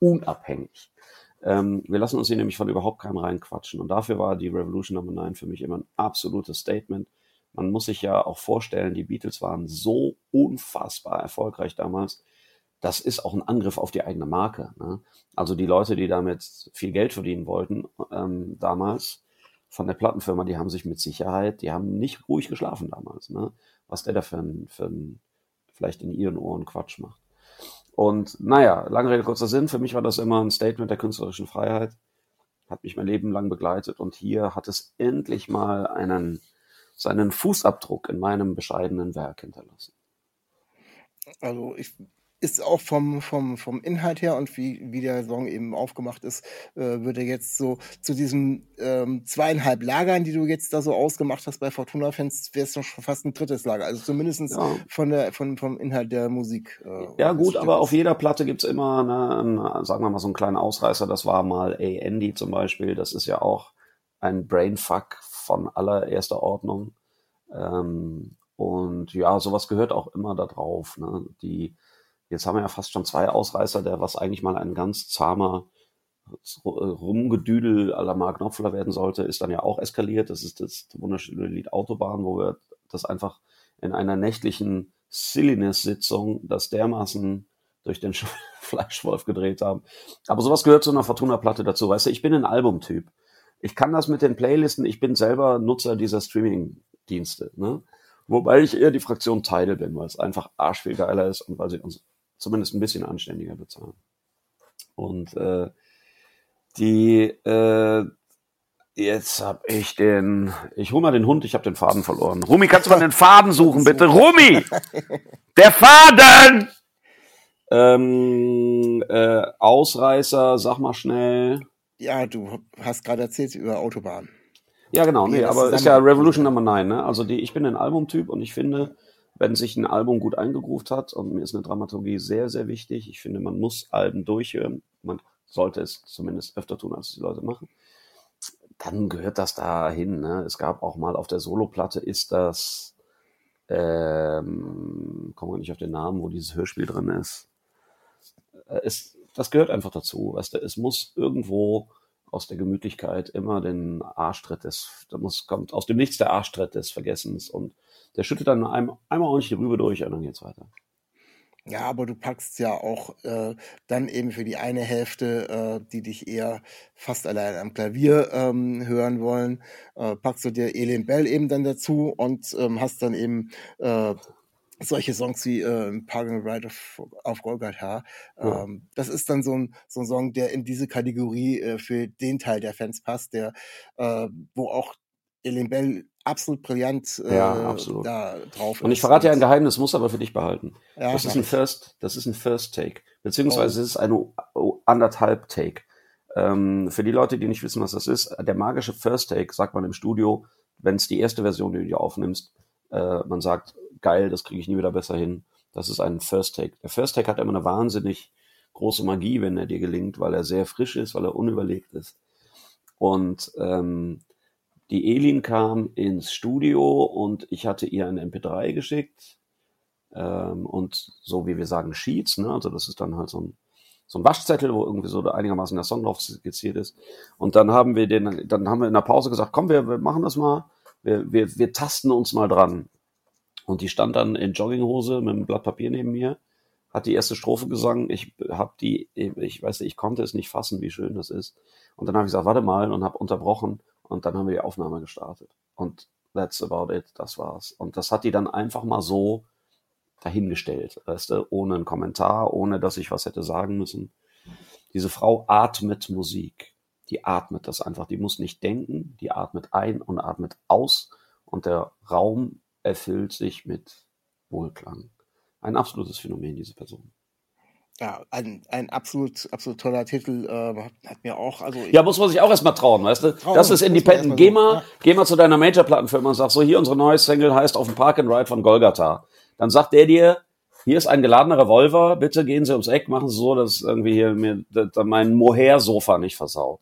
unabhängig. Ähm, wir lassen uns hier nämlich von überhaupt keinem reinquatschen. Und dafür war die Revolution Number Nine für mich immer ein absolutes Statement. Man muss sich ja auch vorstellen, die Beatles waren so unfassbar erfolgreich damals. Das ist auch ein Angriff auf die eigene Marke. Ne? Also die Leute, die damit viel Geld verdienen wollten, ähm, damals von der Plattenfirma, die haben sich mit Sicherheit, die haben nicht ruhig geschlafen damals. Ne? Was der da für ein, für ein, vielleicht in ihren Ohren Quatsch macht. Und naja, lange Rede, kurzer Sinn, für mich war das immer ein Statement der künstlerischen Freiheit, hat mich mein Leben lang begleitet und hier hat es endlich mal einen, seinen Fußabdruck in meinem bescheidenen Werk hinterlassen. Also ich ist auch vom, vom, vom Inhalt her und wie, wie der Song eben aufgemacht ist, äh, würde jetzt so zu diesen ähm, zweieinhalb Lagern, die du jetzt da so ausgemacht hast bei Fortuna-Fans, wäre es schon fast ein drittes Lager. Also zumindest ja. von der, von, vom Inhalt der Musik. Äh, ja gut, aber auf jeder Platte gibt's immer, eine, eine, sagen wir mal, so einen kleinen Ausreißer. Das war mal A. Andy zum Beispiel. Das ist ja auch ein Brainfuck von allererster Ordnung. Ähm, und ja, sowas gehört auch immer da drauf. Ne? Die Jetzt haben wir ja fast schon zwei Ausreißer, der was eigentlich mal ein ganz zahmer Rumgedüdel à la Mark Knopfler werden sollte, ist dann ja auch eskaliert. Das ist das wunderschöne Lied Autobahn, wo wir das einfach in einer nächtlichen Silliness-Sitzung das dermaßen durch den Fleischwolf gedreht haben. Aber sowas gehört zu einer Fortuna-Platte dazu. Weißt du, ich bin ein Albumtyp. Ich kann das mit den Playlisten, ich bin selber Nutzer dieser Streaming-Dienste, ne? Wobei ich eher die Fraktion Tidal bin, weil es einfach arschviel geiler ist und weil sie uns zumindest ein bisschen anständiger bezahlen. Und äh, die, äh, jetzt hab ich den, ich hol mal den Hund, ich habe den Faden verloren. Rumi, kannst du mal den Faden suchen, bitte? Rumi! Der Faden! Ähm, äh, Ausreißer, sag mal schnell. Ja, du hast gerade erzählt über Autobahn. Ja, genau, nee, aber ist ja Revolution Number Nine, ne? Also die, ich bin ein Albumtyp und ich finde, wenn sich ein Album gut eingegroovt hat, und mir ist eine Dramaturgie sehr, sehr wichtig, ich finde, man muss Alben durchhören, man sollte es zumindest öfter tun, als die Leute machen, dann gehört das da hin, ne? Es gab auch mal auf der Soloplatte ist das, ähm, kommen wir nicht auf den Namen, wo dieses Hörspiel drin ist, es, das gehört einfach dazu, weißt du, es muss irgendwo aus der Gemütlichkeit immer den Arschtritt des, da muss, kommt aus dem Nichts der Arschtritt des Vergessens und der schüttet dann einmal, einmal ordentlich die Rübe durch und dann geht's weiter. Ja, aber du packst ja auch äh, dann eben für die eine Hälfte, äh, die dich eher fast allein am Klavier ähm, hören wollen, äh, packst du dir Elin Bell eben dann dazu und ähm, hast dann eben äh, solche Songs wie äh, Park and Ride auf, auf Golgatha. Ja. Ähm, das ist dann so ein, so ein Song, der in diese Kategorie äh, für den Teil der Fans passt, der äh, wo auch Elin Bell absolut brillant äh, ja, absolut. da drauf ist. Und ich verrate ja ein Geheimnis, muss aber für dich behalten. Ja, das ist ein ich. First, das ist ein First Take, beziehungsweise Oh. es ist eine anderthalb Take. Ähm, für die Leute, die nicht wissen, was das ist, der magische First Take, sagt man im Studio, wenn es die erste Version, die du aufnimmst, äh, man sagt, geil, das kriege ich nie wieder besser hin. Das ist ein First Take. Der First Take hat immer eine wahnsinnig große Magie, wenn er dir gelingt, weil er sehr frisch ist, weil er unüberlegt ist. Und ähm, die Elin kam ins Studio und ich hatte ihr ein M P drei geschickt ähm, und so wie wir sagen Sheets, ne? Also das ist dann halt so ein, so ein Waschzettel, wo irgendwie so einigermaßen der Song drauf skizziert ist. Und dann haben wir den, dann haben wir in der Pause gesagt, komm, wir, wir machen das mal, wir, wir, wir tasten uns mal dran. Und die stand dann in Jogginghose mit einem Blatt Papier neben mir, hat die erste Strophe gesungen. Ich habe die, ich weiß nicht, ich konnte es nicht fassen, wie schön das ist. Und dann habe ich gesagt, warte mal, und habe unterbrochen. Und dann haben wir die Aufnahme gestartet. Und that's about it, das war's. Und das hat die dann einfach mal so dahingestellt, weißt du, ohne einen Kommentar, ohne dass ich was hätte sagen müssen. Diese Frau atmet Musik. Die atmet das einfach. Die muss nicht denken, die atmet ein und atmet aus. Und der Raum erfüllt sich mit Wohlklang. Ein absolutes Phänomen, diese Person. Ja, ein, ein absolut, absolut toller Titel, äh, hat, hat mir auch, also. Ich, ja, muss man sich auch erstmal trauen, weißt du? Trauen, das ist Independent. so. Geh mal, ja. geh mal zu deiner Major-Plattenfirma und sag so, hier unsere neue Single heißt Auf dem Park and Ride von Golgatha. Dann sagt der dir, hier ist ein geladener Revolver, bitte gehen Sie ums Eck, machen Sie so, dass irgendwie hier mir mein Mohair-Sofa nicht versaut.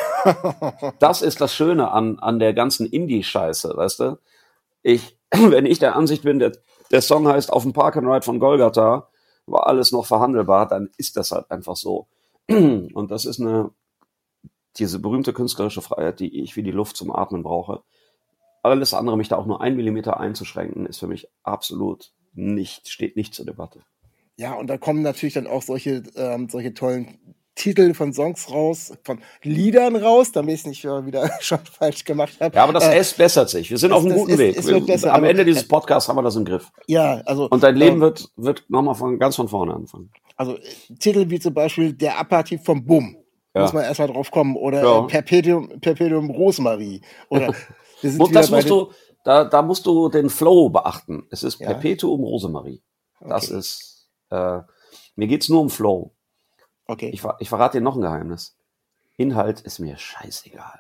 Das ist das Schöne an, an der ganzen Indie-Scheiße, weißt du? Ich, wenn ich der Ansicht bin, der, der Song heißt Auf dem Park and Ride von Golgatha, war alles noch verhandelbar, dann ist das halt einfach so. Und das ist eine, diese berühmte künstlerische Freiheit, die ich wie die Luft zum Atmen brauche. Alles andere, mich da auch nur ein Millimeter einzuschränken, ist für mich absolut nicht, steht nicht zur Debatte. Ja, und da kommen natürlich dann auch solche, ähm, solche tollen Titel von Songs raus, von Liedern raus, damit ich es nicht wieder schon falsch gemacht habe. Ja, aber das äh, S bessert sich. Wir sind das, auf einem das guten ist, Weg. Es wird besser, Am aber, Ende dieses Podcasts haben wir das im Griff. Ja, also. Und dein Leben ähm, wird, wird nochmal von, ganz von vorne anfangen. Also Titel wie zum Beispiel Der Aperitif vom Bumm. Ja. Muss man erstmal drauf kommen. Oder Ja. äh, Perpetuum, Perpetuum Rosmarie. Oder wir sind Und das wieder bei musst den- du, da, da musst du den Flow beachten. Es ist Ja. Perpetuum Rosemarie. Das Okay. ist, äh, mir geht's nur um Flow. Okay. Ich, ver- ich verrate dir noch ein Geheimnis. Inhalt ist mir scheißegal.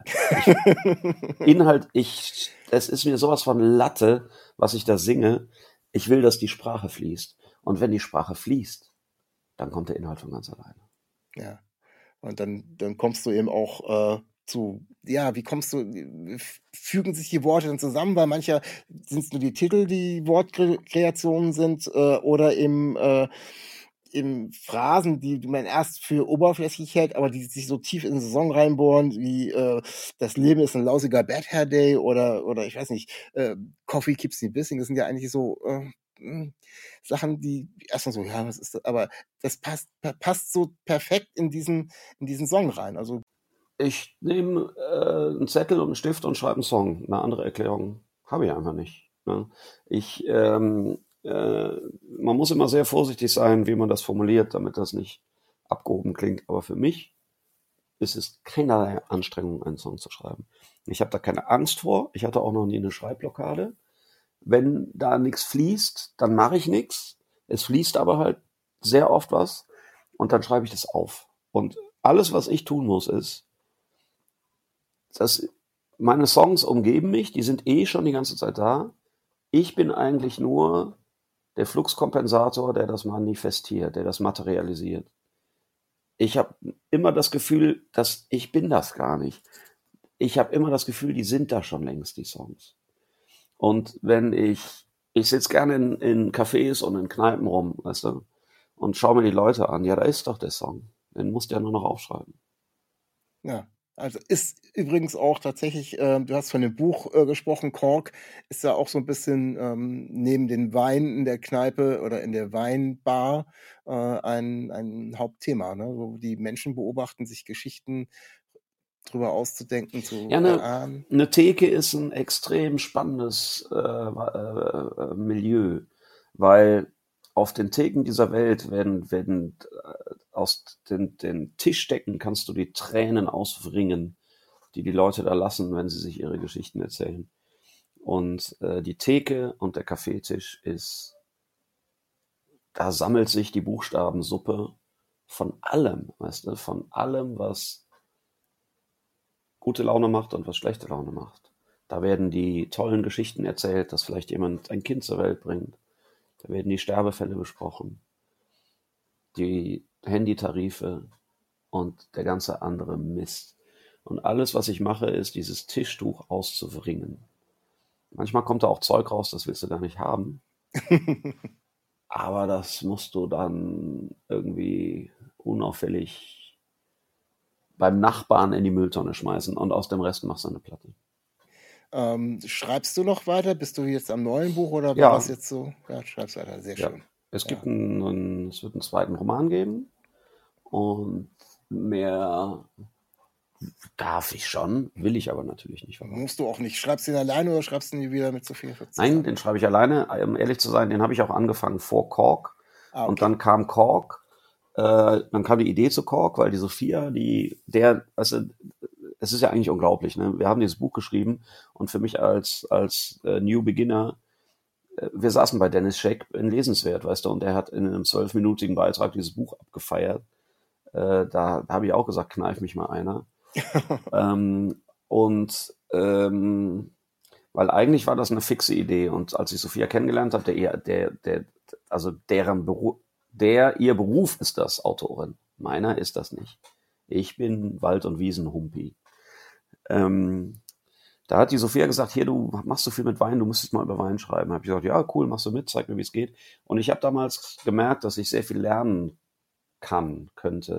Ich, Inhalt, ich, es ist mir sowas von Latte, was ich da singe. Ich will, dass die Sprache fließt. Und wenn die Sprache fließt, dann kommt der Inhalt von ganz alleine. Ja. Und dann, dann kommst du eben auch äh, zu, ja, wie kommst du, fügen sich die Worte dann zusammen, weil mancher sind es nur die Titel, die Wortkreationen sind, äh, oder eben, äh, eben Phrasen, die man erst für oberflächlich hält, aber die sich so tief in den Song reinbohren, wie äh, das Leben ist ein lausiger Bad Hair Day oder, oder ich weiß nicht, äh, Coffee keeps me busy. Das sind ja eigentlich so äh, mh, Sachen, die erstmal so, ja, was ist das? Aber das passt, pa- passt so perfekt in diesen, in diesen Song rein. Also, Ich nehme äh, einen Zettel und einen Stift und schreibe einen Song. Eine andere Erklärung habe ich einfach nicht. Ne? Ich, ähm, äh, man muss immer sehr vorsichtig sein, wie man das formuliert, damit das nicht abgehoben klingt. Aber für mich ist es keinerlei Anstrengung, einen Song zu schreiben. Ich habe da keine Angst vor. Ich hatte auch noch nie eine Schreibblockade. Wenn da nichts fließt, dann mache ich nichts. Es fließt aber halt sehr oft was und dann schreibe ich das auf. Und alles, was ich tun muss, ist, dass meine Songs umgeben mich, die sind eh schon die ganze Zeit da. Ich bin eigentlich nur der Fluxkompensator, der das manifestiert, der das materialisiert. Ich habe immer das Gefühl, dass ich bin das gar nicht. Ich habe immer das Gefühl, die sind da schon längst, die Songs. Und wenn ich, ich sitze gerne in, in Cafés und in Kneipen rum, weißt du, und schaue mir die Leute an. Ja, da ist doch der Song. Den musst du ja nur noch aufschreiben. ja. Also ist übrigens auch tatsächlich, ähm, du hast von dem Buch äh, gesprochen, Kork, ist ja auch so ein bisschen ähm, neben den Wein in der Kneipe oder in der Weinbar äh, ein, ein Hauptthema, ne? Wo die Menschen beobachten, sich Geschichten drüber auszudenken, zu Ja, eine, erahnen. eine Theke ist ein extrem spannendes äh, äh, äh, Milieu, weil auf den Theken dieser Welt werden, werden äh, aus den, den Tischdecken kannst du die Tränen auswringen, die die Leute da lassen, wenn sie sich ihre Geschichten erzählen. Und äh, die Theke und der Kaffeetisch ist, da sammelt sich die Buchstabensuppe von allem, weißt du, von allem, was gute Laune macht und was schlechte Laune macht. Da werden die tollen Geschichten erzählt, dass vielleicht jemand ein Kind zur Welt bringt. Da werden die Sterbefälle besprochen, die Handytarife und der ganze andere Mist. Und alles, was ich mache, ist, dieses Tischtuch auszuwringen. Manchmal kommt da auch Zeug raus, das willst du gar nicht haben. Aber das musst du dann irgendwie unauffällig beim Nachbarn in die Mülltonne schmeißen und aus dem Rest machst du eine Platte. Ähm, schreibst du noch weiter? Bist du jetzt am neuen Buch oder war Ja. das jetzt so? Ja, schreibst weiter, sehr Ja. schön. Es Ja. gibt einen, einen, es wird einen zweiten Roman geben und mehr darf ich schon, will ich aber natürlich nicht verraten. Musst du auch nicht. Schreibst du ihn alleine oder schreibst du ihn wieder mit Sophia Fritz? Nein, den schreibe ich alleine. Um ehrlich zu sein, den habe ich auch angefangen vor Kork. Ah, okay. Und dann kam Kork. Äh, dann kam die Idee zu Kork, weil die Sophia, die, der, also, es ist ja eigentlich unglaublich, ne? Wir haben dieses Buch geschrieben und für mich als, als äh, New Beginner, äh, wir saßen bei Dennis Scheck in Lesenswert, weißt du, und der hat in einem zwölfminütigen Beitrag dieses Buch abgefeiert. Äh, da da habe ich auch gesagt, kneif mich mal einer. ähm, und ähm, weil eigentlich war das eine fixe Idee und als ich Sophia kennengelernt habe, der, der, der, also deren Beruf, der, ihr Beruf ist das, Autorin. Meiner ist das nicht. Ich bin Wald- und Wiesenhumpi. Ähm, da hat die Sophia gesagt, hier, du machst so viel mit Wein, du müsstest mal über Wein schreiben. Habe ich gesagt, ja, cool, machst du mit, zeig mir, wie es geht. Und ich habe damals gemerkt, dass ich sehr viel lernen kann, könnte.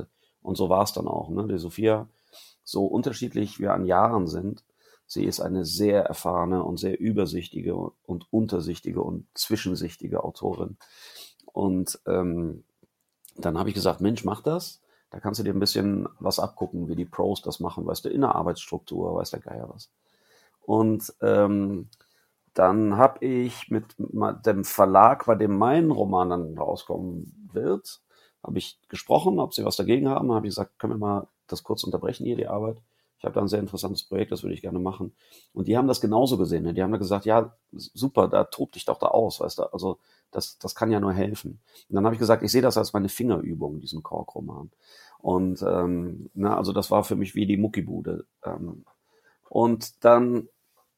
Und so war es dann auch. Ne? Die Sophia, so unterschiedlich wir an Jahren sind, sie ist eine sehr erfahrene und sehr übersichtige und untersichtige und zwischensichtige Autorin. Und ähm, dann habe ich gesagt, Mensch, mach das. Da kannst du dir ein bisschen was abgucken, wie die Pros das machen. Weißt du, in der Arbeitsstruktur, weiß der Geier was. Und ähm, dann habe ich mit dem Verlag, bei dem mein Roman dann rauskommen wird, habe ich gesprochen, ob sie was dagegen haben. Dann habe ich gesagt, können wir mal das kurz unterbrechen hier, die Arbeit. Ich habe da ein sehr interessantes Projekt, das würde ich gerne machen. Und die haben das genauso gesehen. Ne? Die haben da gesagt, ja, super, da tob dich doch da aus, weißt du. Also das, das kann ja nur helfen. Und dann habe ich gesagt, ich sehe das als meine Fingerübung, diesen Kork-Roman. Und ähm, na, also das war für mich wie die Muckibude. Ähm, und dann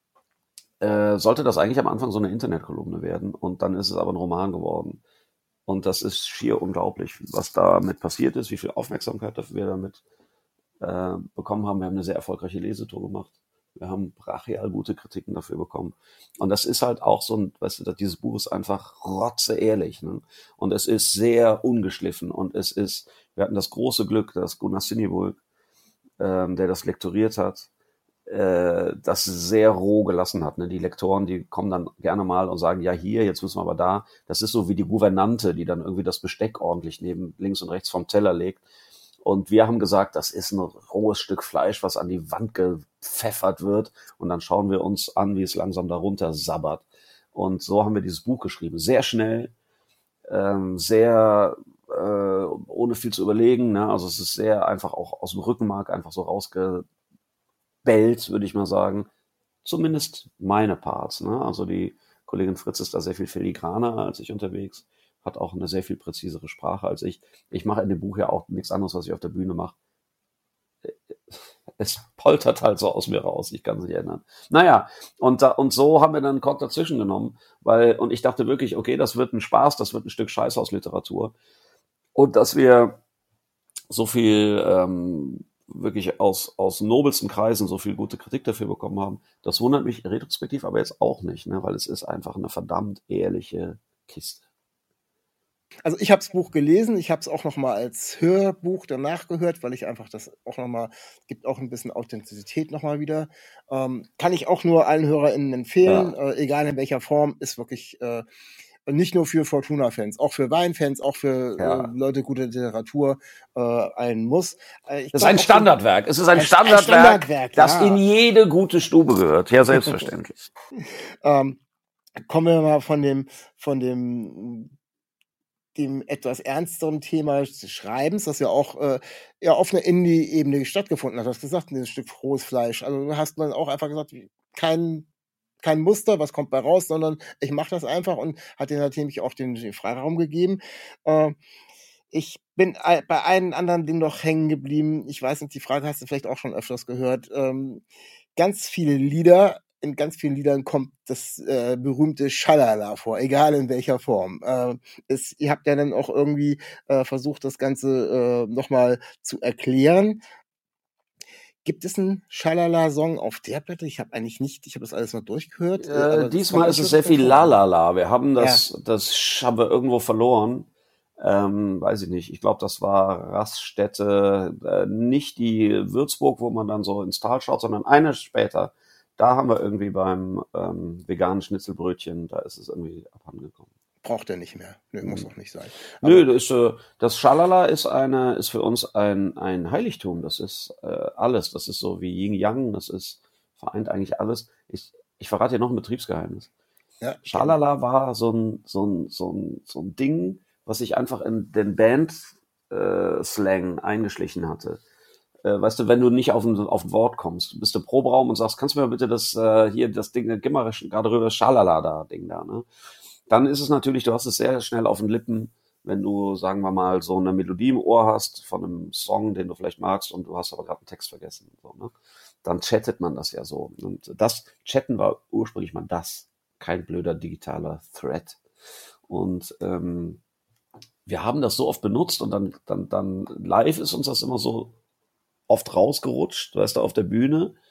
äh, sollte das eigentlich am Anfang so eine Internetkolumne werden. Und dann ist es aber ein Roman geworden. Und das ist schier unglaublich, was damit passiert ist, wie viel Aufmerksamkeit wir damit äh, bekommen haben. Wir haben eine sehr erfolgreiche Lesetour gemacht. Wir haben brachial gute Kritiken dafür bekommen. Und das ist halt auch so ein, weißt du, dieses Buch ist einfach rotzeehrlich, ne? Und es ist sehr ungeschliffen. Und es ist, wir hatten das große Glück, dass Gunnar Sinnibulk, ähm, der das lektoriert hat, äh, das sehr roh gelassen hat. Ne? Die Lektoren, die kommen dann gerne mal und sagen, ja hier, jetzt müssen wir aber da. Das ist so wie die Gouvernante, die dann irgendwie das Besteck ordentlich neben links und rechts vom Teller legt. Und wir haben gesagt, das ist ein rohes Stück Fleisch, was an die Wand gepfeffert wird. Und dann schauen wir uns an, wie es langsam darunter sabbert. Und so haben wir dieses Buch geschrieben. Sehr schnell, ähm, sehr äh, ohne viel zu überlegen. Ne? Also es ist sehr einfach auch aus dem Rückenmark einfach so rausgebellt, würde ich mal sagen. Zumindest meine Parts. Ne? Also die Kollegin Fritz ist da sehr viel filigraner als ich unterwegs. Hat auch eine sehr viel präzisere Sprache als ich. Ich mache in dem Buch ja auch nichts anderes, was ich auf der Bühne mache. Es poltert halt so aus mir raus, ich kann es nicht ändern. Naja, und, da, und so haben wir dann einen Kork dazwischen genommen, weil, und ich dachte wirklich, okay, das wird ein Spaß, das wird ein Stück Scheißhausliteratur. Und dass wir so viel ähm, wirklich aus, aus nobelsten Kreisen so viel gute Kritik dafür bekommen haben, das wundert mich retrospektiv aber jetzt auch nicht, ne, weil es ist einfach eine verdammt ehrliche Kiste. Also ich habe das Buch gelesen, ich habe es auch noch mal als Hörbuch danach gehört, weil ich einfach das auch noch mal, gibt auch ein bisschen Authentizität noch mal wieder. Ähm, kann ich auch nur allen HörerInnen empfehlen, Ja. äh, egal in welcher Form, ist wirklich äh, nicht nur für Fortuna-Fans, auch für Wein-Fans, auch für Ja. äh, Leute gute Literatur äh, ein Muss. Äh, ich Das ist glaub ein auch so- Standardwerk. Es ist ein, Ein Standardwerk, Standardwerk, das ja. in jede gute Stube gehört. Ja, selbstverständlich. Ähm, kommen wir mal von dem, von dem, dem etwas ernsteren Thema des Schreibens, das ja auch äh, ja, auf einer Indie-Ebene stattgefunden hat. Du hast gesagt, ein Stück rohes Fleisch. Also du hast dann auch einfach gesagt, kein, kein Muster, was kommt bei raus, sondern ich mache das einfach und hat dir natürlich auch den, den Freiraum gegeben. Äh, ich bin ei- bei einem anderen Ding noch hängen geblieben. Ich weiß nicht, die Frage hast du vielleicht auch schon öfters gehört. Ähm, ganz viele Lieder, in ganz vielen Liedern kommt das äh, berühmte Schalala vor, egal in welcher Form. Äh, es, ihr habt ja dann auch irgendwie äh, versucht, das Ganze äh, nochmal zu erklären. Gibt es einen Schalala-Song auf der Platte? Ich habe eigentlich nicht, ich habe das alles mal durchgehört. Äh, aber Äh, das diesmal kommt ist es nicht sehr viel wirklich vor. Lalala. Wir haben das, das Sch- haben wir irgendwo verloren. Ähm, weiß ich nicht. Ich glaube, das war Raststätte, äh, nicht die Würzburg, wo man dann so ins Tal schaut, sondern eine später. Da haben wir irgendwie beim ähm, veganen Schnitzelbrötchen, da ist es irgendwie abhandengekommen. Braucht er nicht mehr. Nö, muss Mhm. auch nicht sein. Nö, Aber das, ist, äh, das Schalala ist eine, ist für uns ein, ein Heiligtum. Das ist äh, alles. Das ist so wie Yin Yang. Das ist, vereint eigentlich alles. Ich, ich verrate dir noch ein Betriebsgeheimnis. ja, gerne. Schalala war so ein, so ein, so ein, so ein Ding, was sich einfach in den Band-Slang eingeschlichen hatte. Äh, weißt du, wenn du nicht auf ein, auf ein Wort kommst, du bist im Proberaum und sagst, kannst du mir bitte das, äh, hier, das Ding, gib mal gerade rüber, Schalala da, Ding da, ne? Dann ist es natürlich, du hast es sehr schnell auf den Lippen, wenn du, sagen wir mal, so eine Melodie im Ohr hast von einem Song, den du vielleicht magst und du hast aber gerade einen Text vergessen, so, ne? Dann chattet man das ja so. Und das Chatten war ursprünglich mal das, kein blöder digitaler Thread. Und ähm, wir haben das so oft benutzt und dann, dann, dann live ist uns das immer so oft rausgerutscht, weißt du, auf der Bühne.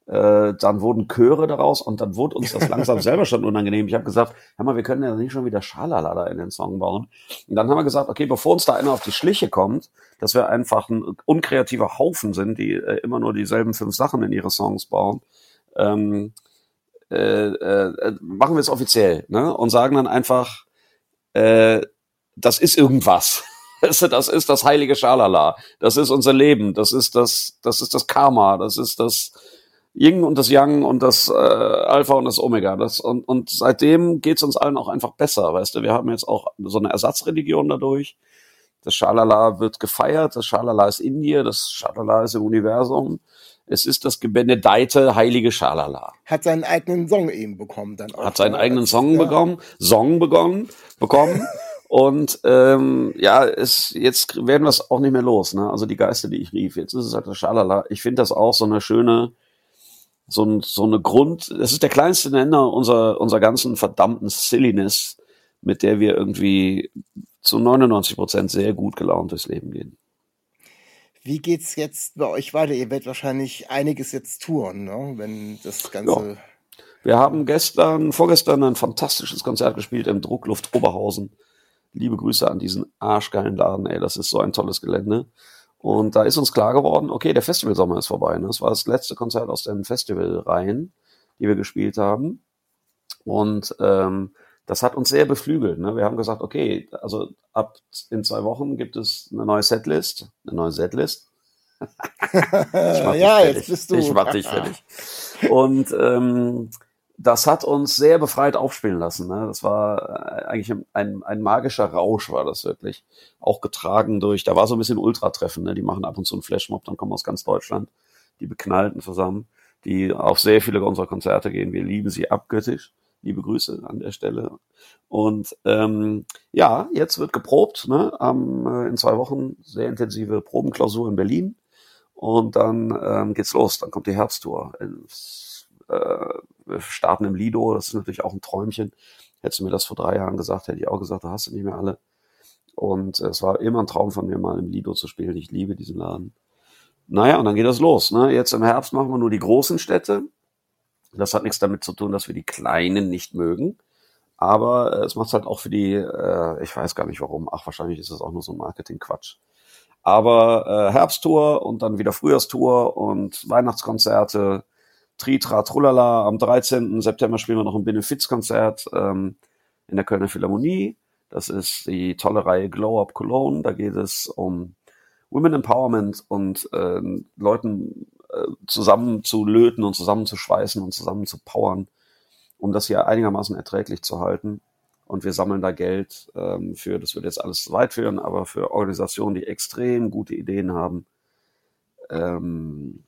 Äh, dann wurden Chöre daraus und dann wurde uns das langsam selber schon unangenehm. Ich habe gesagt, hör mal, wir können ja nicht schon wieder Schalala da in den Song bauen. Und dann haben wir gesagt, okay, bevor uns da einer auf die Schliche kommt, dass wir einfach ein unkreativer Haufen sind, die äh, immer nur dieselben fünf Sachen in ihre Songs bauen, ähm, äh, äh, machen wir es offiziell, ne? Und sagen dann einfach, äh, das ist irgendwas. Das ist das heilige Schalala. Das ist unser Leben. Das ist das, das ist das Karma. Das ist das Yin und das Yang und das äh, Alpha und das Omega. Das, und, und seitdem geht's uns allen auch einfach besser, weißt du. Wir haben jetzt auch so eine Ersatzreligion dadurch. Das Schalala wird gefeiert. Das Schalala ist in dir. Das Schalala ist im Universum. Es ist das gebenedeite heilige Schalala. Hat seinen eigenen Song eben bekommen dann auch. Hat seinen eigenen Song ja. bekommen, Song begonnen, bekommen. Und ähm, ja, es jetzt werden wir es auch nicht mehr los, ne? Also die Geister, die ich rief, jetzt ist es halt das Schalala. Ich finde das auch so eine schöne, so, ein, so eine Grund, das ist der kleinste Nenner unserer, unserer ganzen verdammten Silliness, mit der wir irgendwie zu neunundneunzig Prozent sehr gut gelaunt durchs Leben gehen. Wie geht's jetzt bei euch weiter? Ihr werdet wahrscheinlich einiges jetzt touren, ne? Wenn das Ganze... Ja. Wir haben gestern, vorgestern ein fantastisches Konzert gespielt im Druckluft Oberhausen. Liebe Grüße an diesen arschgeilen Laden, ey, das ist so ein tolles Gelände. Und da ist uns klar geworden, okay, der Festivalsommer ist vorbei. Ne? Das war das letzte Konzert aus den Festivalreihen, die wir gespielt haben. Und ähm, das hat uns sehr beflügelt. Ne? Wir haben gesagt, okay, also ab in zwei Wochen gibt es eine neue Setlist. Eine neue Setlist. Ja, jetzt bist du. Ich mach dich fertig. Und ähm, das hat uns sehr befreit aufspielen lassen. Ne? Das war eigentlich ein, ein magischer Rausch, war das wirklich. Auch getragen durch, da war so ein bisschen Ultratreffen. Ne? Die machen ab und zu einen Flashmob, dann kommen aus ganz Deutschland die Beknallten zusammen, die auf sehr viele unserer Konzerte gehen. Wir lieben sie abgöttisch. Liebe Grüße an der Stelle. Und ähm, ja, jetzt wird geprobt. Ne? Am, äh, in zwei Wochen sehr intensive Probenklausur in Berlin. Und dann ähm, geht's los. Dann kommt die Herbsttour. Wir starten im Lido, das ist natürlich auch ein Träumchen. Hättest du mir das vor drei Jahren gesagt, hätte ich auch gesagt, da hast du nicht mehr alle. Und es war immer ein Traum von mir, mal im Lido zu spielen. Ich liebe diesen Laden. Naja, und dann geht das los. Ne? Jetzt im Herbst machen wir nur die großen Städte. Das hat nichts damit zu tun, dass wir die kleinen nicht mögen. Aber es macht halt auch für die, äh, ich weiß gar nicht warum, ach, wahrscheinlich ist das auch nur so ein Marketing-Quatsch. Aber äh, Herbsttour und dann wieder Frühjahrstour und Weihnachtskonzerte, Tritra, Trullala. Am dreizehnten September spielen wir noch ein Benefizkonzert ähm, in der Kölner Philharmonie. Das ist die tolle Reihe Glow Up Cologne. Da geht es um Women Empowerment und äh, Leuten äh, zusammen zu löten und zusammen zu schweißen und zusammen zu powern, um das hier einigermaßen erträglich zu halten. Und wir sammeln da Geld ähm, für, das wird jetzt alles zu weit führen, aber für Organisationen, die extrem gute Ideen haben, ähm,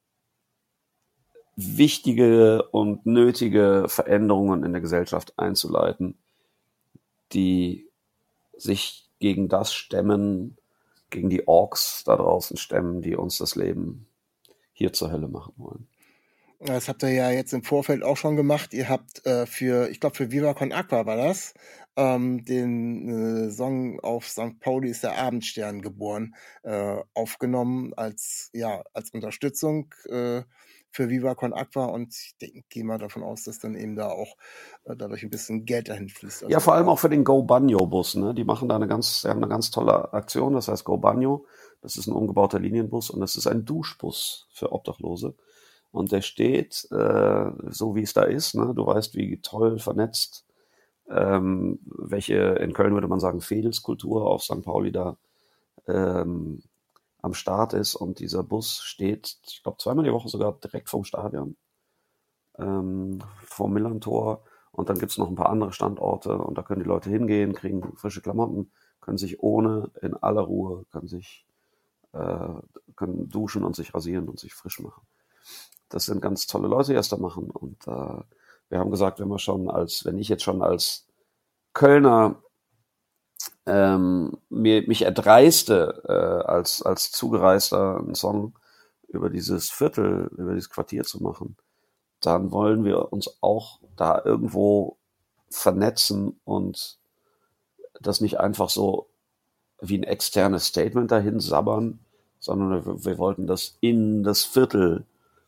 wichtige und nötige Veränderungen in der Gesellschaft einzuleiten, die sich gegen das stemmen, gegen die Orks da draußen stemmen, die uns das Leben hier zur Hölle machen wollen. Das habt ihr ja jetzt im Vorfeld auch schon gemacht. Ihr habt äh, für, ich glaube für Viva Con Aqua war das, ähm, den äh, Song auf Sankt Pauli ist der Abendstern geboren, äh, aufgenommen als, ja, als Unterstützung äh, für Viva Con Aqua, und ich denke, gehe mal davon aus, dass dann eben da auch äh, dadurch ein bisschen Geld dahin fließt. Also ja, vor allem auch für den Go Banjo Bus, ne? Die machen da eine ganz, die haben eine ganz tolle Aktion, das heißt Go Banjo. Das ist ein umgebauter Linienbus und das ist ein Duschbus für Obdachlose. Und der steht, äh, so wie es da ist, ne? Du weißt, wie toll vernetzt, ähm, welche, in Köln würde man sagen, Fädelskultur auf Sankt Pauli da ähm, am Start ist. Und dieser Bus steht, ich glaube, zweimal die Woche sogar direkt vom Stadion, ähm, vom Millantor. Und dann gibt's noch ein paar andere Standorte und da können die Leute hingehen, kriegen frische Klamotten, können sich ohne, in aller Ruhe, können sich, äh, können duschen und sich rasieren und sich frisch machen. Das sind ganz tolle Leute, die das da machen. Und äh, wir haben gesagt, wenn wir schon als, wenn ich jetzt schon als Kölner ähm, mir, mich erdreiste, äh, als, als Zugereister einen Song über dieses Viertel, über dieses Quartier zu machen, dann wollen wir uns auch da irgendwo vernetzen und das nicht einfach so wie ein externes Statement dahin sabbern, sondern wir, wir wollten das in das Viertel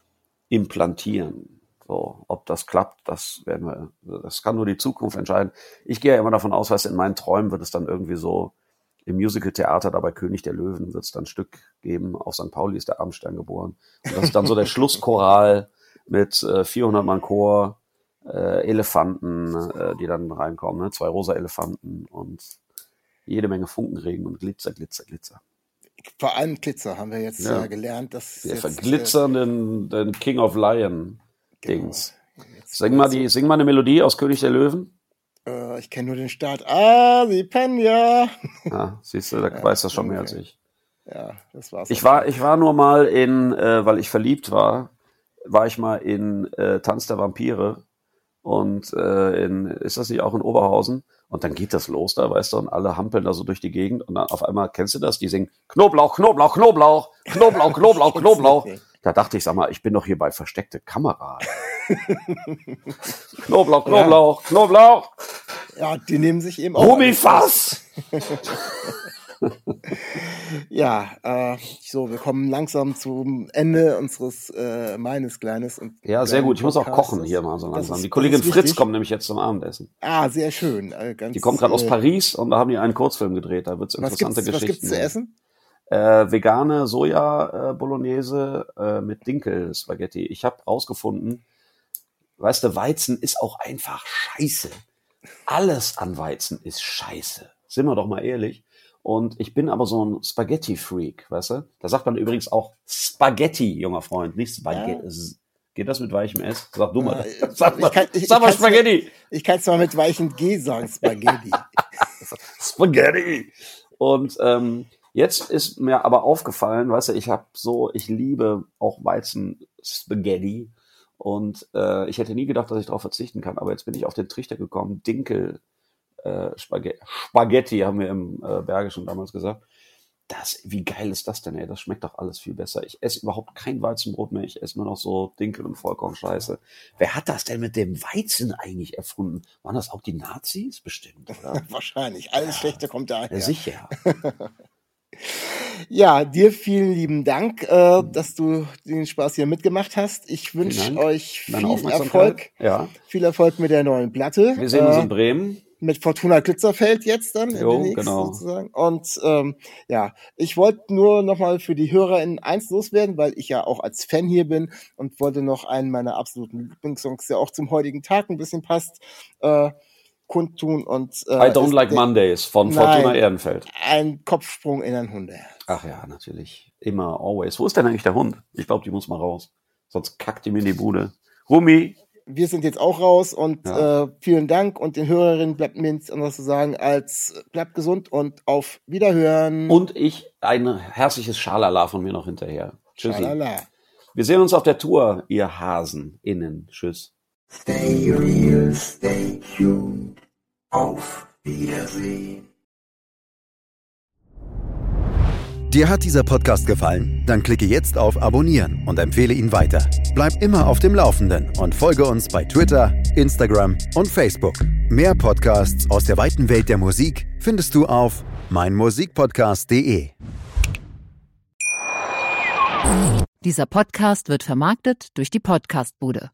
implantieren. So, ob das klappt, das werden wir, das kann nur die Zukunft entscheiden. Ich gehe ja immer davon aus, weißt du, in meinen Träumen wird es dann irgendwie so, im Musical-Theater, dabei König der Löwen, wird es dann ein Stück geben. Auf Sankt Pauli ist der Abendstern geboren. Und das ist dann so der Schlusschoral mit äh, vierhundert Mann Chor, äh, Elefanten, äh, die dann reinkommen, ne? Zwei rosa Elefanten und jede Menge Funkenregen und Glitzer, Glitzer, Glitzer. Vor allem Glitzer haben wir jetzt ja. äh, gelernt. Dass Wir jetzt, verglitzern äh, den, den King of Lion Dings. Genau. Sing mal, die, sing mal eine Melodie aus König der Löwen. Äh, ich kenne nur den Start. Ah, sie pennen ja. Ja, siehst du, da ja, weiß das schon okay. mehr als ich. Ja, das war's. Ich war, ich war nur mal in, äh, weil ich verliebt war, war ich mal in äh, Tanz der Vampire. Und äh, in, ist das nicht auch in Oberhausen? Und dann geht das los da, weißt du, und alle hampeln da so durch die Gegend. Und dann auf einmal, kennst du das? Die singen Knoblauch, Knoblauch, Knoblauch, Knoblauch, Knoblauch, Knoblauch. Da dachte ich, sag mal, ich bin doch hier bei versteckte Kamera. Knoblauch, Knoblauch, ja. Knoblauch. Ja, die nehmen sich eben auch. Rummifass! Ja, äh, so, wir kommen langsam zum Ende unseres äh, meines Kleines. Und ja, sehr gut. Ich muss auch kochen hier mal so langsam. Ist, die Kollegin Fritz kommt nämlich jetzt zum Abendessen. Ah, sehr schön. Äh, ganz, die kommt gerade äh, aus Paris und da haben die einen Kurzfilm gedreht. Da wird es interessante Geschichten. Was gibt's zu essen? Äh, vegane Soja-Bolognese äh, mit Dinkel-Spaghetti. Ich habe rausgefunden, weißt du, Weizen ist auch einfach scheiße. Alles an Weizen ist scheiße. Sind wir doch mal ehrlich. Und ich bin aber so ein Spaghetti-Freak, weißt du? Da sagt man übrigens auch Spaghetti, junger Freund, nicht Spaghetti. Ja. Geht das mit weichem S? Sag du mal. Ja, sag mal, ich kann, ich, sag mal ich Spaghetti. Mal, ich kann es mal mit weichem G sagen, Spaghetti. Spaghetti. Und ähm, jetzt ist mir aber aufgefallen, weißt du, ich habe so, ich liebe auch Weizen-Spaghetti. Und äh, ich hätte nie gedacht, dass ich darauf verzichten kann. Aber jetzt bin ich auf den Trichter gekommen, Dinkel. Äh, Spaghetti, Spaghetti haben wir im äh, Bergischen damals gesagt. Das, wie geil ist das denn, ey? Das schmeckt doch alles viel besser. Ich esse überhaupt kein Weizenbrot mehr. Ich esse nur noch so Dinkel und Vollkornscheiße. Wer hat das denn mit dem Weizen eigentlich erfunden? Waren das auch die Nazis? Bestimmt, oder? Wahrscheinlich. Alles ja. Schlechte kommt daher. Ja, sicher. Ja, dir vielen lieben Dank, äh, dass du den Spaß hier mitgemacht hast. Ich wünsche euch viel Erfolg. Ja. Viel Erfolg mit der neuen Platte. Wir sehen uns in Bremen. Mit Fortuna Glitzerfeld jetzt dann. Jo, genau. Sozusagen. Und ähm, ja, ich wollte nur nochmal für die HörerInnen eins loswerden, weil ich ja auch als Fan hier bin und wollte noch einen meiner absoluten Lieblingssongs, der auch zum heutigen Tag ein bisschen passt, äh, kundtun. Und, äh, I Don't Like der, Mondays von nein, Fortuna Ehrenfeld. Ein Kopfsprung in ein Hundeherz. Ach ja, natürlich. Immer, always. Wo ist denn eigentlich der Hund? Ich glaube, die muss mal raus. Sonst kackt die mir in die Bude. Rumi! Wir sind jetzt auch raus und ja. äh, vielen Dank und den Hörerinnen bleibt mir nichts anderes zu sagen als bleibt gesund und auf Wiederhören. Und ich ein herzliches Schalala von mir noch hinterher. Tschüssi. Schalala. Wir sehen uns auf der Tour, ihr Hasen innen. Tschüss. Stay real, stay tuned. Auf Wiedersehen. Dir hat dieser Podcast gefallen? Dann klicke jetzt auf Abonnieren und empfehle ihn weiter. Bleib immer auf dem Laufenden und folge uns bei Twitter, Instagram und Facebook. Mehr Podcasts aus der weiten Welt der Musik findest du auf meinmusikpodcast punkt de. Dieser Podcast wird vermarktet durch die Podcastbude.